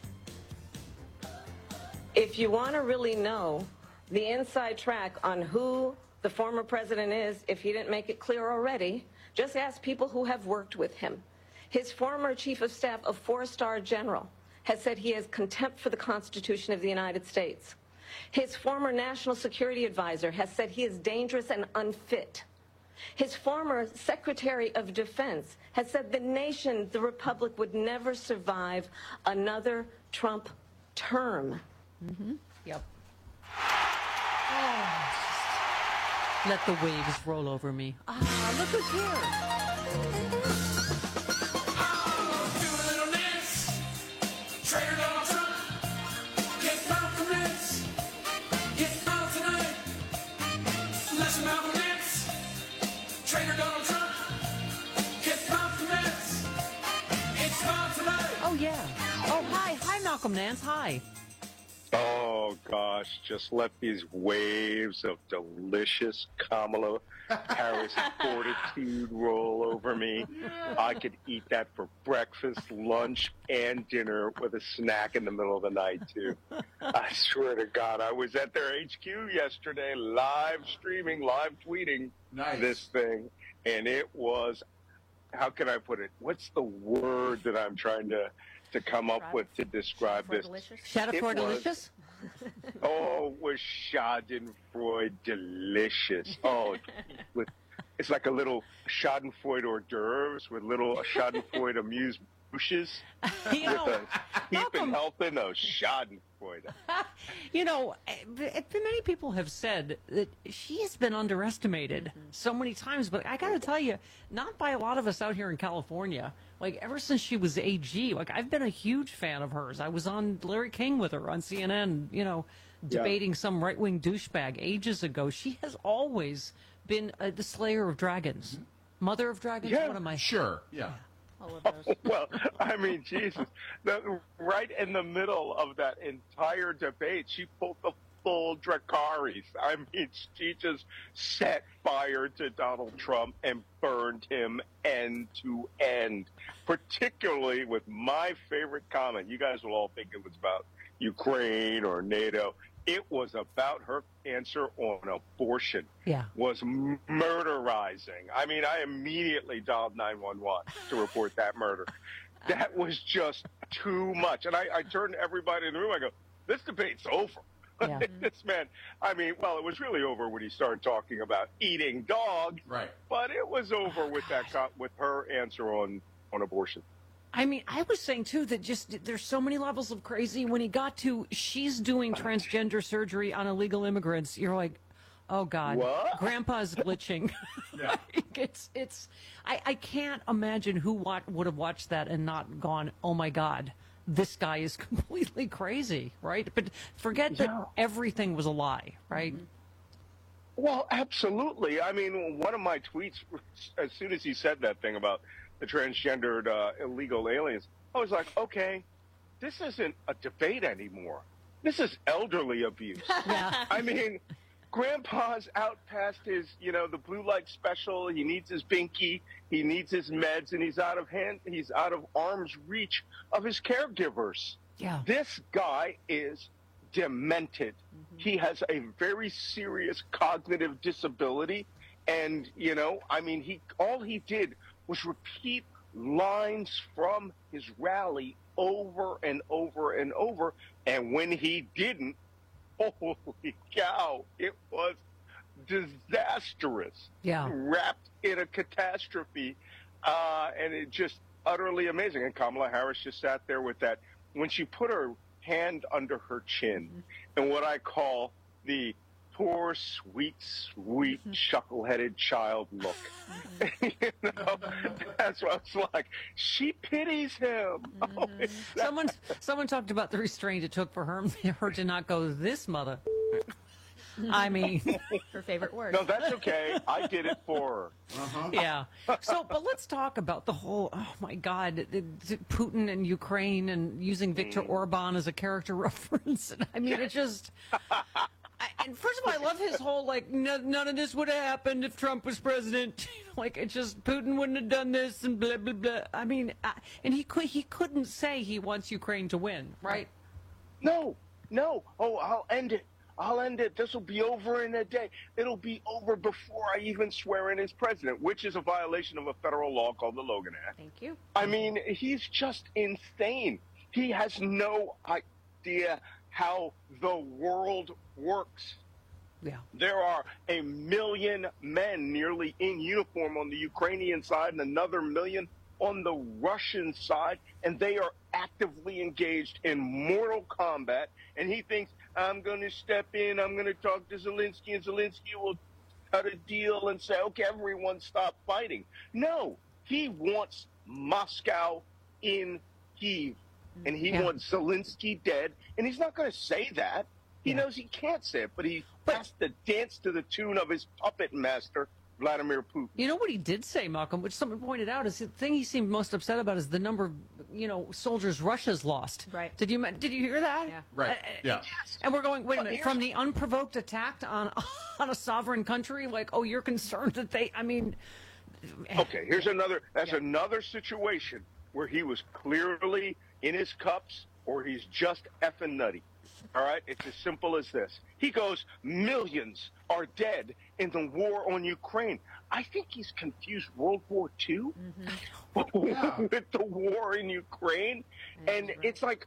if you want to really know the inside track on who the former president is, if he didn't make it clear already, just ask people who have worked with him. His former chief of staff, a four-star general, has said he has contempt for the Constitution of the United States. His former national security advisor has said he is dangerous and unfit. His former Secretary of Defense has said the nation, the Republic, would never survive another Trump term. Mm-hmm. Yep. Oh, let the waves roll over me. Ah, look who's here. Trader Donald Trump, get Malcolm X, get out tonight. Listen, Malcolm X, Trader Donald Trump, get Malcolm X, it's out tonight. Oh, yeah. Oh, hi. Hi, Malcolm Nance. Hi. Oh, gosh, just let these waves of delicious Kamala Harris fortitude roll over me. I could eat that for breakfast, lunch, and dinner with a snack in the middle of the night, too. I swear to God, I was at their H Q yesterday, live streaming, live tweeting nice. this thing, and it was, how can I put it? What's the word that I'm trying to... to come up with to describe this. Schadenfreude delicious? Oh, it was Schadenfreude delicious. Oh, with, it's like a little Schadenfreude hors d'oeuvres with little Schadenfreude amuse bouches with a heap and helping of Schadenfreude. You know, many people have said that she has been underestimated so many times, but I got to tell you, not by a lot of us out here in California. Like, ever since she was A G, like, I've been a huge fan of hers. I was on Larry King with her on C N N, you know, debating yeah. some right-wing douchebag ages ago. She has always been uh, the slayer of dragons. Mother of dragons? Yeah, what am I? Sure, yeah. All of those. Well, I mean, Jesus, the, right in the middle of that entire debate, she pulled the full Dracarys. I mean, she just set fire to Donald Trump and burned him end to end, particularly with my favorite comment. You guys will all think it was about Ukraine or NATO. It was about her answer on abortion. Yeah. Was murderizing. I mean, I immediately dialed nine one one to report that murder. That was just too much. And I, I turned to everybody in the room. I go, this debate's over. Yeah. This man, I mean, well, it was really over when he started talking about eating dogs. Right. But it was over with that co- with her answer on, on abortion. I mean, I was saying, too, that just there's so many levels of crazy. When he got to she's doing transgender surgery on illegal immigrants, you're like, oh, God. What? Grandpa's glitching. Yeah. it's, it's, I, I can't imagine who watch, would have watched that and not gone, oh, my God, this guy is completely crazy, right? But forget that yeah. everything was a lie, right? Mm-hmm. Well, absolutely. I mean, one of my tweets, as soon as he said that thing about the transgendered uh, illegal aliens, I was like, okay, this isn't a debate anymore. This is elderly abuse. Yeah. I mean, Grandpa's out past his, you know, the blue light special. He needs his binky. He needs his meds, and he's out of hand. He's out of arm's reach of his caregivers. Yeah. This guy is demented. Mm-hmm. He has a very serious cognitive disability, and you know, I mean, he all he did was repeat lines from his rally over and over and over, and when he didn't, holy cow, it was disastrous. Yeah. Wrapped in a catastrophe, uh, and it just utterly amazing. And Kamala Harris just sat there with that, when she put her hand under her chin, mm-hmm. and what I call the poor, sweet, sweet, chuckle-headed child look. you know, that's what it's like. She pities him. Oh, Someone, someone talked about the restraint it took for her, her to not go, this mother. I mean, her favorite word. No, that's okay. I did it for her. Uh-huh. Yeah. So, but let's talk about the whole, oh my God, the- the Putin and Ukraine and using Viktor Orban as a character reference. And I mean, it just, I, and first of all, I love his whole, like, no, none of this would have happened if Trump was president. Like, it just, Putin wouldn't have done this and blah, blah, blah. I mean, I, and he could, he couldn't say he wants Ukraine to win, right? No, no. Oh, I'll end it. I'll end it. This will be over in a day. It'll be over before I even swear in as president, which is a violation of a federal law called the Logan Act. Thank you. I mean, he's just insane. He has no idea how the world works. Yeah. There are a million men nearly in uniform on the Ukrainian side and another million on the Russian side, and they are actively engaged in mortal combat. And he thinks, I'm going to step in, I'm going to talk to Zelensky, and Zelensky will cut a deal and say, okay, everyone stop fighting. No, he wants Moscow in Kyiv, and he Yeah. wants Zelensky dead, and he's not going to say that. He Yeah. knows he can't say it, but he has to dance to the tune of his puppet master, Vladimir Putin. You know what he did say, Malcolm, which someone pointed out, is the thing he seemed most upset about is the number of, you know, soldiers Russia's lost. Right. Did you did you hear that? Yeah. Right. Yeah. And we're going, wait a But minute, here's- from the unprovoked attack on on a sovereign country, like, oh, you're concerned that they, I mean. Okay, here's another. That's Yeah. another situation where he was clearly in his cups, or he's just effing nutty. All right, it's as simple as this. He goes, millions are dead in the war on Ukraine. I think he's confused World War Two with the war in Ukraine, and it's like,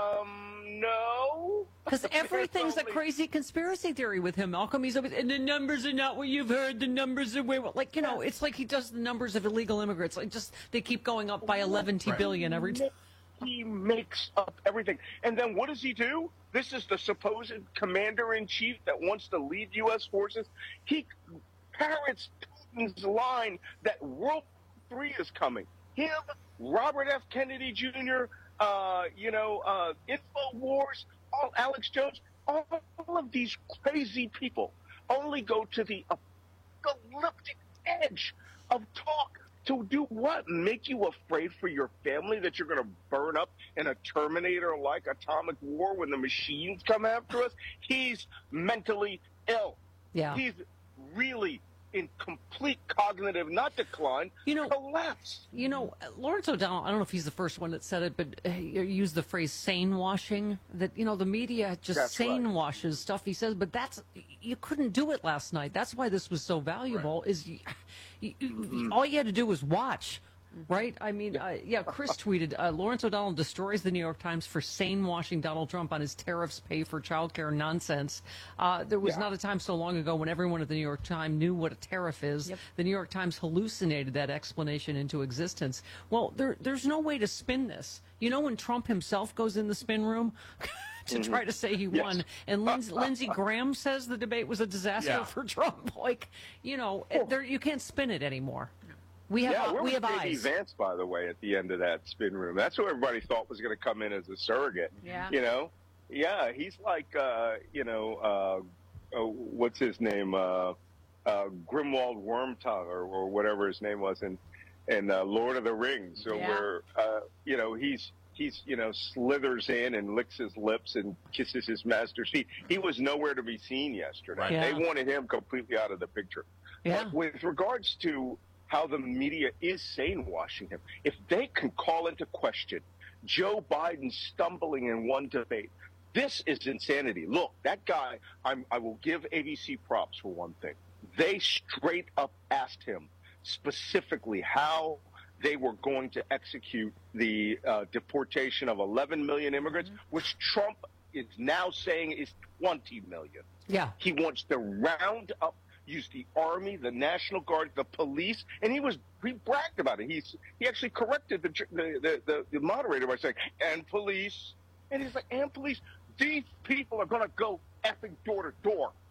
um, no, Because everything's a only- crazy conspiracy theory with him, Malcolm. He's always, and the numbers are not what you've heard. The numbers are way, like, you know, it's like he does the numbers of illegal immigrants. Like, just, they keep going up by eleven billion every time. He makes up everything. And then what does he do? This is the supposed commander-in-chief that wants to lead U S forces. He parrots Putin's line that World War Three is coming. Him, Robert F. Kennedy Junior, uh, you know, uh, InfoWars, all Alex Jones, all, all of these crazy people only go to the apocalyptic edge of talk. To do what? Make you afraid for your family that you're going to burn up in a Terminator-like atomic war when the machines come after us? He's mentally ill. Yeah. He's really in complete cognitive, not decline, You know- collapse. You know, Lawrence O'Donnell, I don't know if he's the first one that said it, but uh, he used the phrase sane washing, that, you know, the media just That's sane right. washes stuff he says, but that's, you couldn't do it last night. That's why this was so valuable, is you, you, you, all you had to do was watch. Right? I mean, uh, yeah, Chris tweeted, uh, Lawrence O'Donnell destroys the New York Times for sane washing Donald Trump on his tariffs pay for childcare nonsense. Uh, there was Yeah. not a time so long ago when everyone at the New York Times knew what a tariff is. Yep. The New York Times hallucinated that explanation into existence. Well, there, there's no way to spin this. You know, when Trump himself goes in the spin room to try to say he Yes. won, and Lindsey, Lindsey Graham says the debate was a disaster Yeah. for Trump, like, you know, there, you can't spin it anymore. We have, Yeah, where we was have J D eyes. Vance, by the way, at the end of that spin room? That's who everybody thought was going to come in as a surrogate. Yeah. You know? Yeah, he's like, uh, you know, uh, uh, what's his name? Uh, uh, Grimwald Wormtongue, or, or whatever his name was in, in uh, Lord of the Rings. So Yeah. where, uh, you know, he's, he's, you know, slithers in and licks his lips and kisses his master's feet. He was nowhere to be seen yesterday. Yeah. They wanted him completely out of the picture. Yeah. But with regards to how the media is sane washing him, if they can call into question Joe Biden stumbling in one debate, this is insanity. Look, that guy, I'm, I will give A B C props for one thing. They straight up asked him specifically how they were going to execute the uh, deportation of eleven million immigrants, which Trump is now saying is twenty million. Yeah. He wants to round up, use the Army, the National Guard, the police, and he was he bragged about it. He's he actually corrected the the the, the, the moderator by saying, "And police," and he's like, "And police." These people are going to go effing door to door.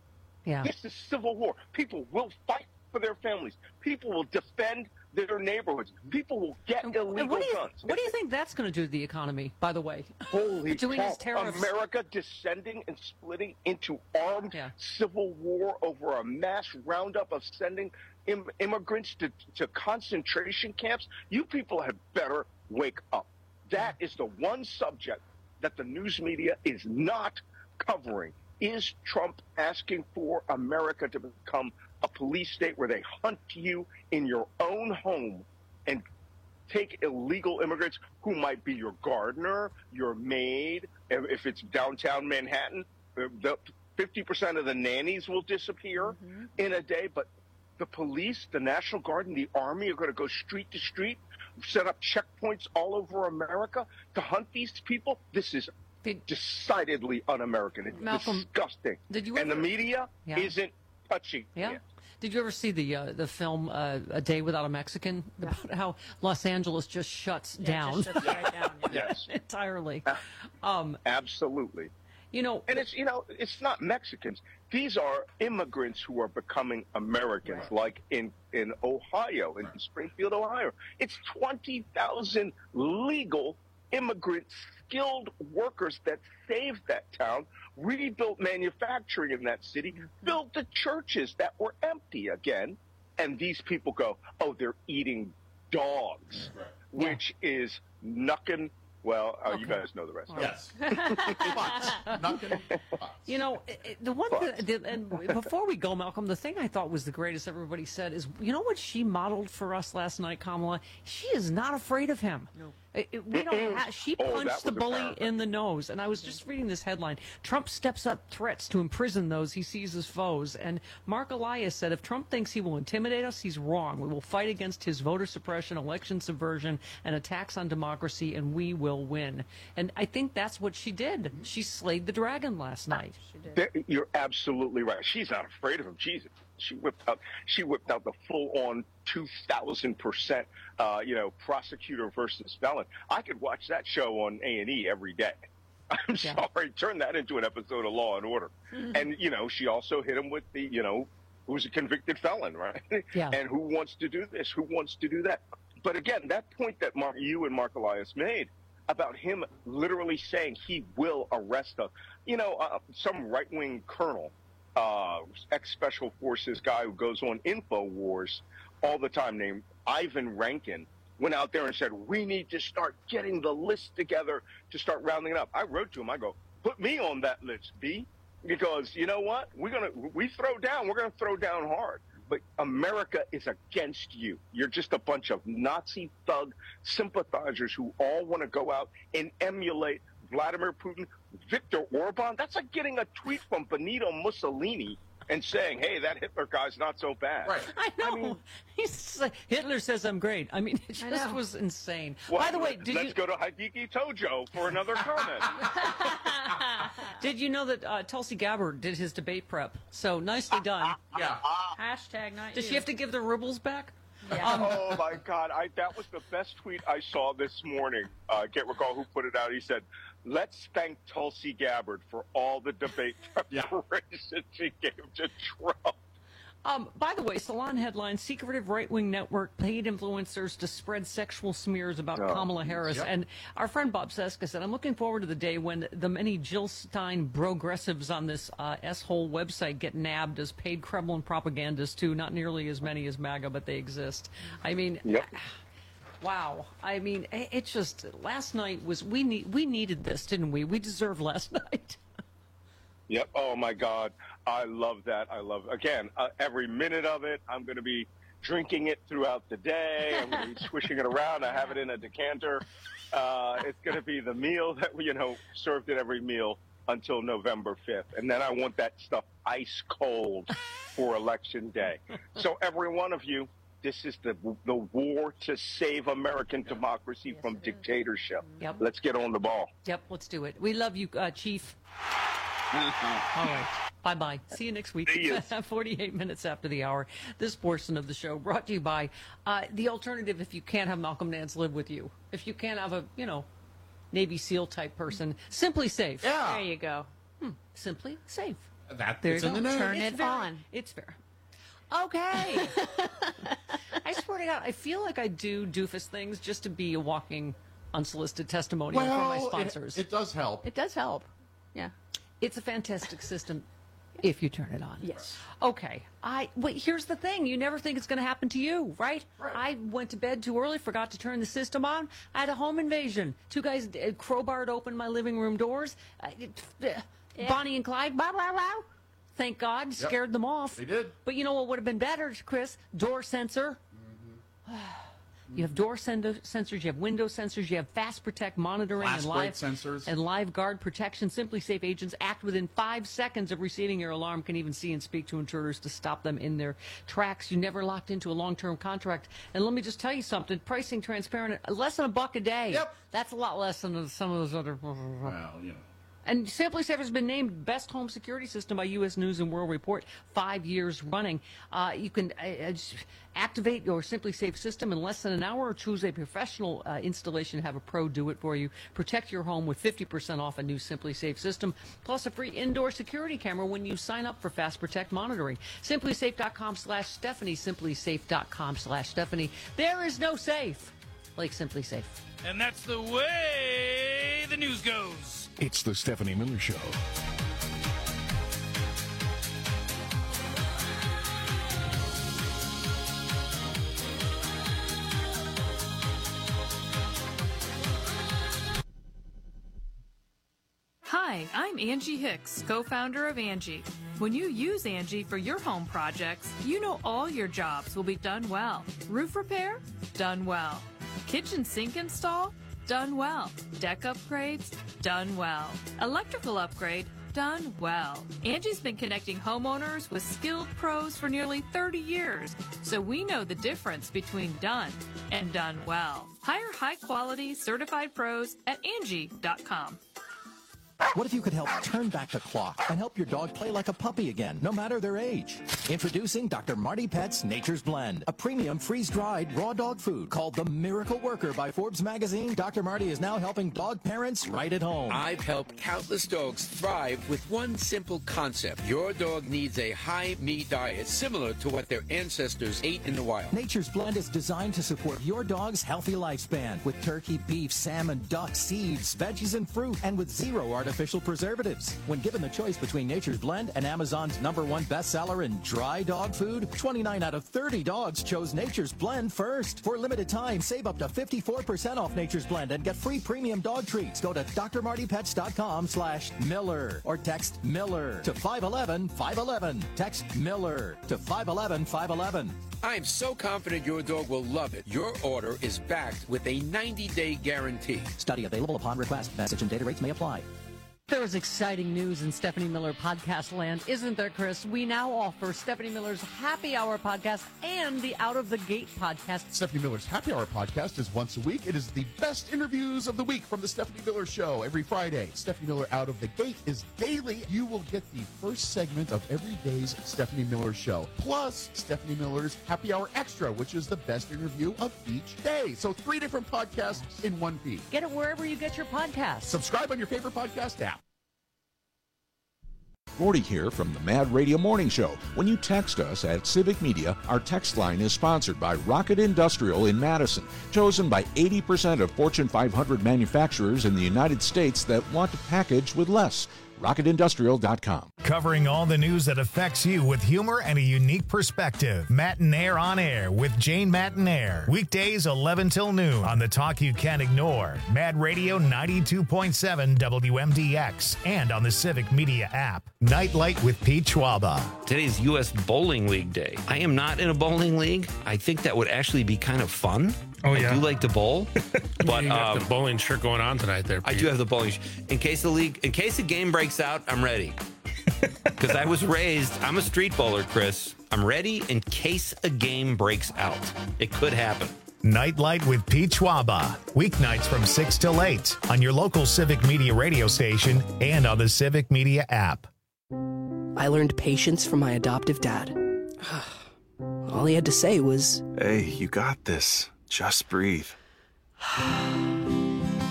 Yeah. This is civil war. People will fight for their families. People will defend their neighborhoods. People will get illegal And what do you, guns. what do you think that's going to do to the economy, by the way? Holy Between cow. these tariffs. America descending and splitting into armed civil war over a mass roundup of sending Im- immigrants to, to concentration camps. You people had better wake up. That is the one subject that the news media is not covering. Is Trump asking for America to become a police state where they hunt you in your own home and take illegal immigrants who might be your gardener, your maid? If it's downtown Manhattan, the fifty percent of the nannies will disappear mm-hmm. in a day. But the police, the National Guard, and the Army are going to go street to street, set up checkpoints all over America to hunt these people. This is decidedly un-American. It's Malcolm, disgusting. Did you and ever, the media yeah. isn't touching yeah. it. Did you ever see the uh, the film uh, A Day Without a Mexican? Yeah. About how Los Angeles just shuts yeah, down. Just shuts right down. Yeah. Yes. Entirely. Um, Absolutely. You know, and it's you know it's not Mexicans. These are immigrants who are becoming Americans, right. like in in Ohio, in Springfield, Ohio. It's twenty thousand legal immigrant skilled workers that saved that town, rebuilt manufacturing in that city, mm-hmm. built the churches that were empty again. And these people go, oh, they're eating dogs, right. which yeah. is knuckin'. Well, uh, okay. you guys know the rest. Yes. You know, the one thing, and before we go, Malcolm, the thing I thought was the greatest everybody said is, you know what she modeled for us last night, Kamala? She is not afraid of him. No. It, it, we don't have, she punched oh, the bully in the nose. And I was just reading this headline. Trump steps up threats to imprison those he sees as foes. And Mark Elias said, if Trump thinks he will intimidate us, he's wrong. We will fight against his voter suppression, election subversion, and attacks on democracy, and we will win. And I think that's what she did. She slayed the dragon last night. She did. You're absolutely right. She's not afraid of him. Jesus. She whipped out. She whipped out the full-on two thousand percent, uh, you know, prosecutor versus felon. I could watch that show on A and E every day. I'm yeah. sorry, turn that into an episode of Law and Order. Mm-hmm. And you know, she also hit him with the, you know, who's a convicted felon, right? Yeah. And who wants to do this? Who wants to do that? But again, that point that Mark, you and Mark Elias made about him literally saying he will arrest us. You know, uh, some right-wing colonel. Uh, ex-special forces guy who goes on InfoWars all the time named Ivan Rankin went out there and said, we need to start getting the list together to start rounding it up. I wrote to him, I go, put me on that list, B, because you know what? We're gonna we throw down, we're gonna throw down hard. But America is against you. You're just a bunch of Nazi thug sympathizers who all want to go out and emulate Vladimir Putin, Viktor Orban. That's like getting a tweet from Benito Mussolini and saying, hey, that Hitler guy's not so bad. Right. I know. I mean, He's like, Hitler says I'm great. I mean, it just was insane. Well, By the way, did let's you... go to Hideki Tojo for another comment. Did you know that uh, Tulsi Gabbard did his debate prep? So nicely done. Yeah. Hashtag not Does you. she have to give the rubles back? Yeah. Um, oh, my God. I, that was the best tweet I saw this morning. I uh, can't recall who put it out. He said, let's thank Tulsi Gabbard for all the debate preparation she gave to Trump. Um, by the way, Salon headline, secretive right-wing network paid influencers to spread sexual smears about Oh, Kamala Harris. yep. And our friend Bob Seska said, I'm looking forward to the day when the many Jill Stein progressives on this uh, S-hole website get nabbed as paid Kremlin propagandists too. Not nearly as many as MAGA, but they exist. I mean... Yep. Wow. I mean, it just, last night was, we need, we needed this, didn't we? We deserved last night. Yep. Oh, my God. I love that. I love, again, uh, every minute of it. I'm going to be drinking it throughout the day. I'm going to be swishing it around. I have it in a decanter. Uh, it's going to be the meal that, we, you know, served at every meal until November fifth. And then I want that stuff ice cold for Election Day. So every one of you, this is the the war to save American democracy yes, from dictatorship. Yep. Let's get on the ball. Yep, let's do it. We love you, uh, Chief. All right. Bye-bye. See you next week. forty-eight minutes after the hour. This portion of the show brought to you by uh, The Alternative. If you can't have Malcolm Nance live with you, if you can't have a, you know, Navy SEAL type person, Simply Safe. Yeah. There you go. Hmm. Simply Safe. That, There it's you in go. the name. Turn It's it very- on. It's fair. Okay. I swear to God, I feel like I do doofus things just to be a walking unsolicited testimonial from my Well, sponsors. it, it does help. It does help. Yeah. It's a fantastic system if you turn it on. Yes. Okay. I wait, here's the thing. You never think it's going to happen to you, right? Right. I went to bed too early, forgot to turn the system on. I had a home invasion. Two guys uh, crowbarred open my living room doors. Uh, it, uh, Bonnie and Clyde, blah, blah, blah. Thank God, scared them off. They did. But you know what would have been better, Chris? Door sensor. You have door sendo- sensors, you have window sensors, you have Fast Protect monitoring Flash and break live sensors. and live guard protection. Simply Safe agents act within five seconds of receiving your alarm, can even see and speak to intruders to stop them in their tracks. You never locked into a long-term contract. And let me just tell you something, pricing transparent, less than a buck a day. Yep. That's a lot less than some of those other... Well, you know. And SimpliSafe has been named Best Home Security System by U S News and World Report five years running. Uh, you can uh, activate your SimpliSafe system in less than an hour or choose a professional uh, installation, have a pro do it for you. Protect your home with fifty percent off a new SimpliSafe system, plus a free indoor security camera when you sign up for Fast Protect monitoring. SimpliSafe.com slash Stephanie, SimpliSafe.com slash Stephanie. There is no safe like SimpliSafe. And that's the way the news goes. It's the Stephanie Miller Show. Hi, I'm Angie Hicks, co-founder of Angie. When you use Angie for your home projects, you know all your jobs will be done well. Roof repair? Done well. Kitchen sink install? Done well. Deck upgrades? Done well. Electrical upgrade? Done well. Angie's been connecting homeowners with skilled pros for nearly thirty years, so we know the difference between done and done well. Hire high-quality, certified pros at Angie dot com. What if you could help turn back the clock and help your dog play like a puppy again, no matter their age? Introducing Doctor Marty Pet's Nature's Blend, a premium freeze-dried raw dog food called the Miracle Worker by Forbes magazine. Doctor Marty is now helping dog parents right at home. I've helped countless dogs thrive with one simple concept. Your dog needs a high-meat diet similar to what their ancestors ate in the wild. Nature's Blend is designed to support your dog's healthy lifespan with turkey, beef, salmon, duck, seeds, veggies, and fruit, and with zero artificial artificial preservatives. When given the choice between Nature's Blend and Amazon's number one bestseller in dry dog food, twenty-nine out of thirty dogs chose Nature's Blend first. For a limited time, save up to fifty-four percent off Nature's Blend and get free premium dog treats. Go to drmartypets.com slash Miller or text Miller to five one one, five one one. Text Miller to five one one, five one one. I'm so confident your dog will love it. Your order is backed with a ninety-day guarantee. Study available upon request. Message and data rates may apply. There is exciting news in Stephanie Miller podcast land, isn't there, Chris? We now offer Stephanie Miller's Happy Hour podcast and the Out of the Gate podcast. Stephanie Miller's Happy Hour podcast is once a week. It is the best interviews of the week from the Stephanie Miller Show every Friday. Stephanie Miller Out of the Gate is daily. You will get the first segment of every day's Stephanie Miller Show, plus Stephanie Miller's Happy Hour Extra, which is the best interview of each day. So three different podcasts in one feed. Get it wherever you get your podcasts. Subscribe on your favorite podcast app. Gordy here from the Mad Radio Morning Show. When you text us at Civic Media, our text line is sponsored by Rocket Industrial in Madison, chosen by eighty percent of Fortune five hundred manufacturers in the United States that want to package with less. rocket industrial dot com. Covering all the news that affects you with humor and a unique perspective. Matinaire on Air with Jane Matinaire. Weekdays eleven till noon on the talk you can't ignore. Mad Radio ninety-two point seven W M D X and on the Civic Media app. Nightlight with Pete Schwaba. Today's U S Bowling League Day. I am not in a bowling league. I think that would actually be kind of fun. Oh, yeah. I do like to bowl. But you got um, the bowling shirt going on tonight there, I Pete. do have the bowling shirt. In case the league, in case the game breaks out, I'm ready. Because I was raised, I'm a street bowler, Chris. I'm ready in case a game breaks out. It could happen. Nightlight with Pete Schwaba. Weeknights from six till eight on your local Civic Media radio station and on the Civic Media app. I learned patience from my adoptive dad. All he had to say was, "Hey, you got this. Just breathe."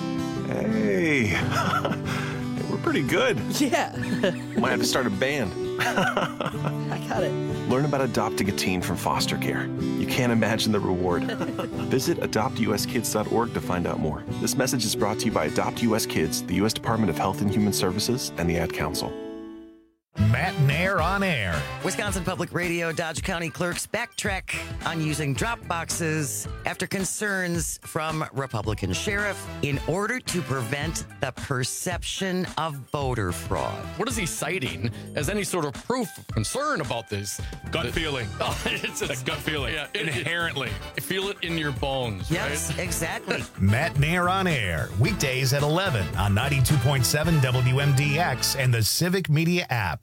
Hey, we're pretty good. Yeah. Might have to start a band. I got it. Learn about adopting a teen from foster care. You can't imagine the reward. Visit adopt u s kids dot org to find out more. This message is brought to you by Adopt U S Kids, the U S Department of Health and Human Services, and the Ad Council. Matt Nair on air. Wisconsin Public Radio Dodge County clerks backtrack on using drop boxes after concerns from Republican sheriff in order to prevent the perception of voter fraud. What is he citing as any sort of proof of concern about this? Gut The- feeling. Oh, it's It's a gut feeling. Yeah, it- Inherently. You feel it in your bones, Yes, right? exactly. Matt Nair on air. Weekdays at eleven on ninety-two point seven W M D X and the Civic Media app.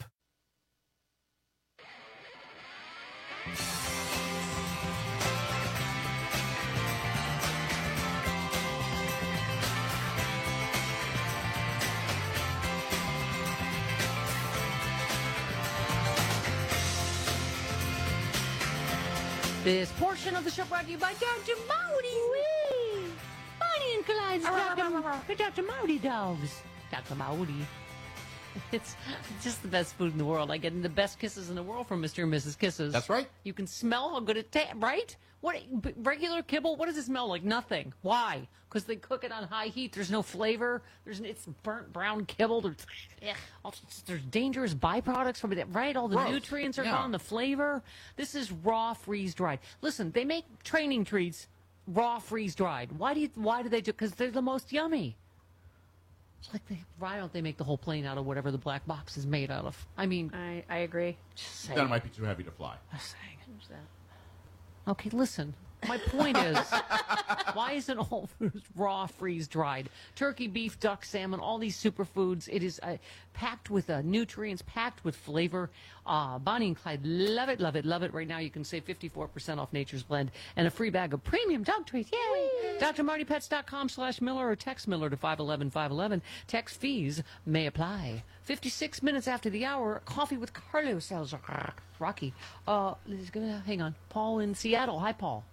This portion of the show brought to you by Doctor Mowdy. Wee! Bonnie and Clyde's Doctor Doctor Mowdy dogs. Doctor Mowdy. It's just the best food in the world. I get the best kisses in the world from Mister and Missus Kisses. That's right. You can smell how good it tastes, right? What b- regular kibble? What does it smell like? Nothing. Why? Because they cook it on high heat. There's no flavor. There's it's burnt brown kibble. There's, all- there's dangerous byproducts from it, right? All the Gross. nutrients are Yeah. gone. The flavor. This is raw freeze dried. Listen, they make training treats raw freeze dried. Why do you? Why do they do? Because they're the most yummy. It's like they, why don't they make the whole plane out of whatever the black box is made out of? I mean, I, I agree. just saying. That might be too heavy to fly. Just saying. Okay, listen. My point is, why isn't all food raw, freeze dried? Turkey, beef, duck, salmon, all these superfoods. It is uh, packed with uh, nutrients, packed with flavor. Uh, Bonnie and Clyde love it, love it, love it. Right now, you can save fifty-four percent off Nature's Blend and a free bag of premium dog treats. Yay! D R Marty Pets dot com slash Miller or text Miller to five one one five one one. Text fees may apply. fifty-six minutes after the hour, Coffee with Carlos sells Rocky. Uh, let's go- hang on. Paul in Seattle. Hi, Paul.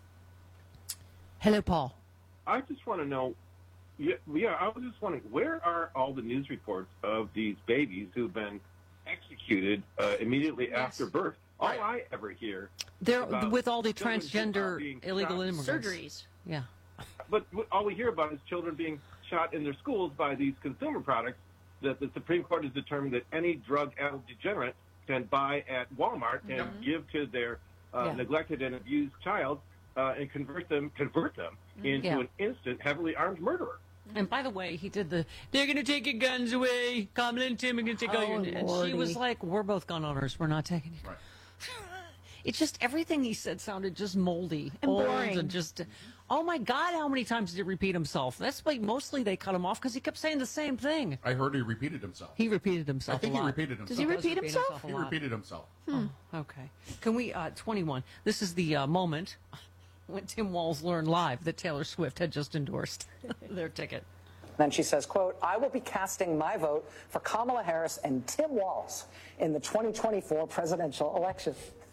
Hello, Paul. I just want to know, yeah, yeah, I was just wondering, where are all the news reports of these babies who've been executed uh, immediately after birth? All I ever hear They're about with all the children who are transgender being illegal shot- immigrants. Surgeries. Yeah. But what- all we hear about is children being shot in their schools by these consumer products that the Supreme Court has determined that any drug-addled degenerate can buy at Walmart and Mhm. give to their uh, Yeah. neglected and abused child uh, and convert them convert them into Yeah. an instant heavily armed murderer. And by the way, he did the, they're going to take your guns away. Kamala and Tim are going to take all Oh, your... And she Lordy. was like, we're both gun owners. We're not taking it. Right. It's just everything he said sounded just moldy. And old, boring. And just, oh my God, how many times did he repeat himself? That's why mostly they cut him off because he kept saying the same thing. I heard he repeated himself. He repeated himself I think a he lot. repeated himself. Does he repeat himself? He a lot. repeated himself. Oh, okay. Can we, uh, twenty-one, this is the uh, moment when Tim Walz learned live that Taylor Swift had just endorsed their ticket. Then she says, quote, I will be casting my vote for Kamala Harris and Tim Walz in the twenty twenty-four presidential election.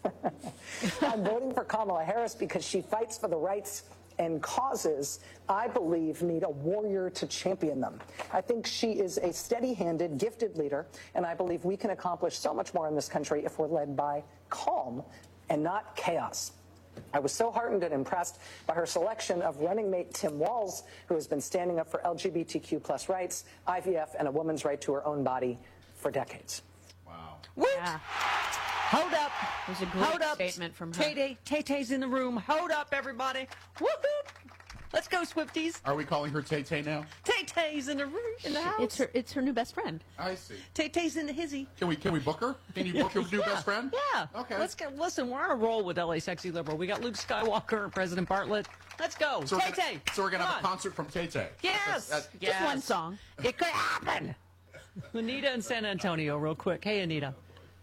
I'm voting for Kamala Harris because she fights for the rights and causes I believe need a warrior to champion them. I think she is a steady-handed, gifted leader, and I believe we can accomplish so much more in this country if we're led by calm and not chaos. I was so heartened and impressed by her selection of running mate Tim Walz, who has been standing up for L G B T Q plus rights, I V F, and a woman's right to her own body for decades. Wow. Woot! Yeah. Hold up. It was a great Hold up. statement from her. Tay-Tay, Tay-Tay's in the room. Hold up, everybody. Whoop-whoop. Let's go, Swifties. Are we calling her Tay Tay now? Tay-Tay's in the room, in the house. It's her. It's her new best friend. I see. Tay-Tay's in the hizzy. Can we can we book her? Can you book your new Yeah, best friend? Yeah. Okay. Let's go. Listen, we're on a roll with L A Sexy Liberal. We got Luke Skywalker and President Bartlett. Let's go. So we're gonna- Tay-Tay. So we're gonna come have a on. concert from Tay Tay. Yes. That's- yes. Just one song. It could happen. Anita in San Antonio, real quick. Hey, Anita.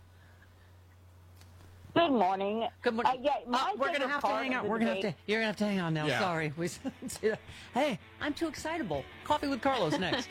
Good morning. Good morning. Uh, yeah, my Uh, we're gonna favorite have to part hang of out. the We're gonna have to. debate- You're gonna have to hang on now. Yeah. Sorry. We, hey, I'm too excitable. Coffee with Carlos next.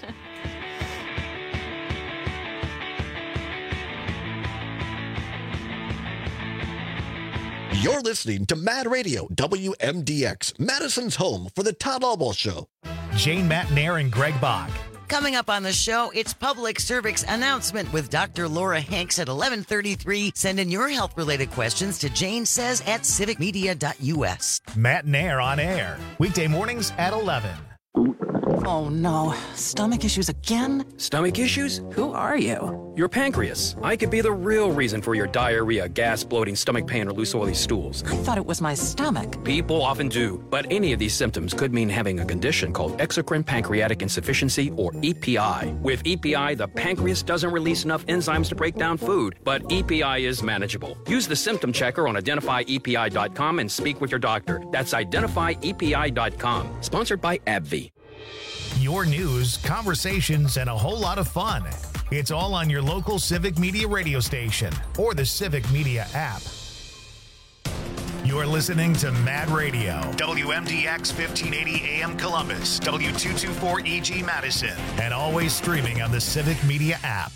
You're listening to Mad Radio, W M D X, Madison's home for the Todd Albaugh Show. Jane Matt Nair and Greg Bach. Coming up on the show, it's Public Cervix Announcement with Doctor Laura Hanks at eleven thirty-three. Send in your health-related questions to Jane Says at civic media dot U S. Matt and Air on air. Weekday mornings at eleven. Oh no, stomach issues again? Stomach issues? Who are you? Your pancreas. I could be the real reason for your diarrhea, gas, bloating, stomach pain, or loose oily stools. I thought it was my stomach. People often do, but any of these symptoms could mean having a condition called exocrine pancreatic insufficiency, or E P I. With E P I, the pancreas doesn't release enough enzymes to break down food, but E P I is manageable. Use the symptom checker on identify E P I dot com and speak with your doctor. That's identify E P I dot com. Sponsored by AbbVie. Your news, conversations, and a whole lot of fun. It's all on your local Civic Media radio station or the Civic Media app. You're listening to Mad Radio, W M D X fifteen eighty A M Columbus, W two twenty-four E G Madison, and always streaming on the Civic Media app.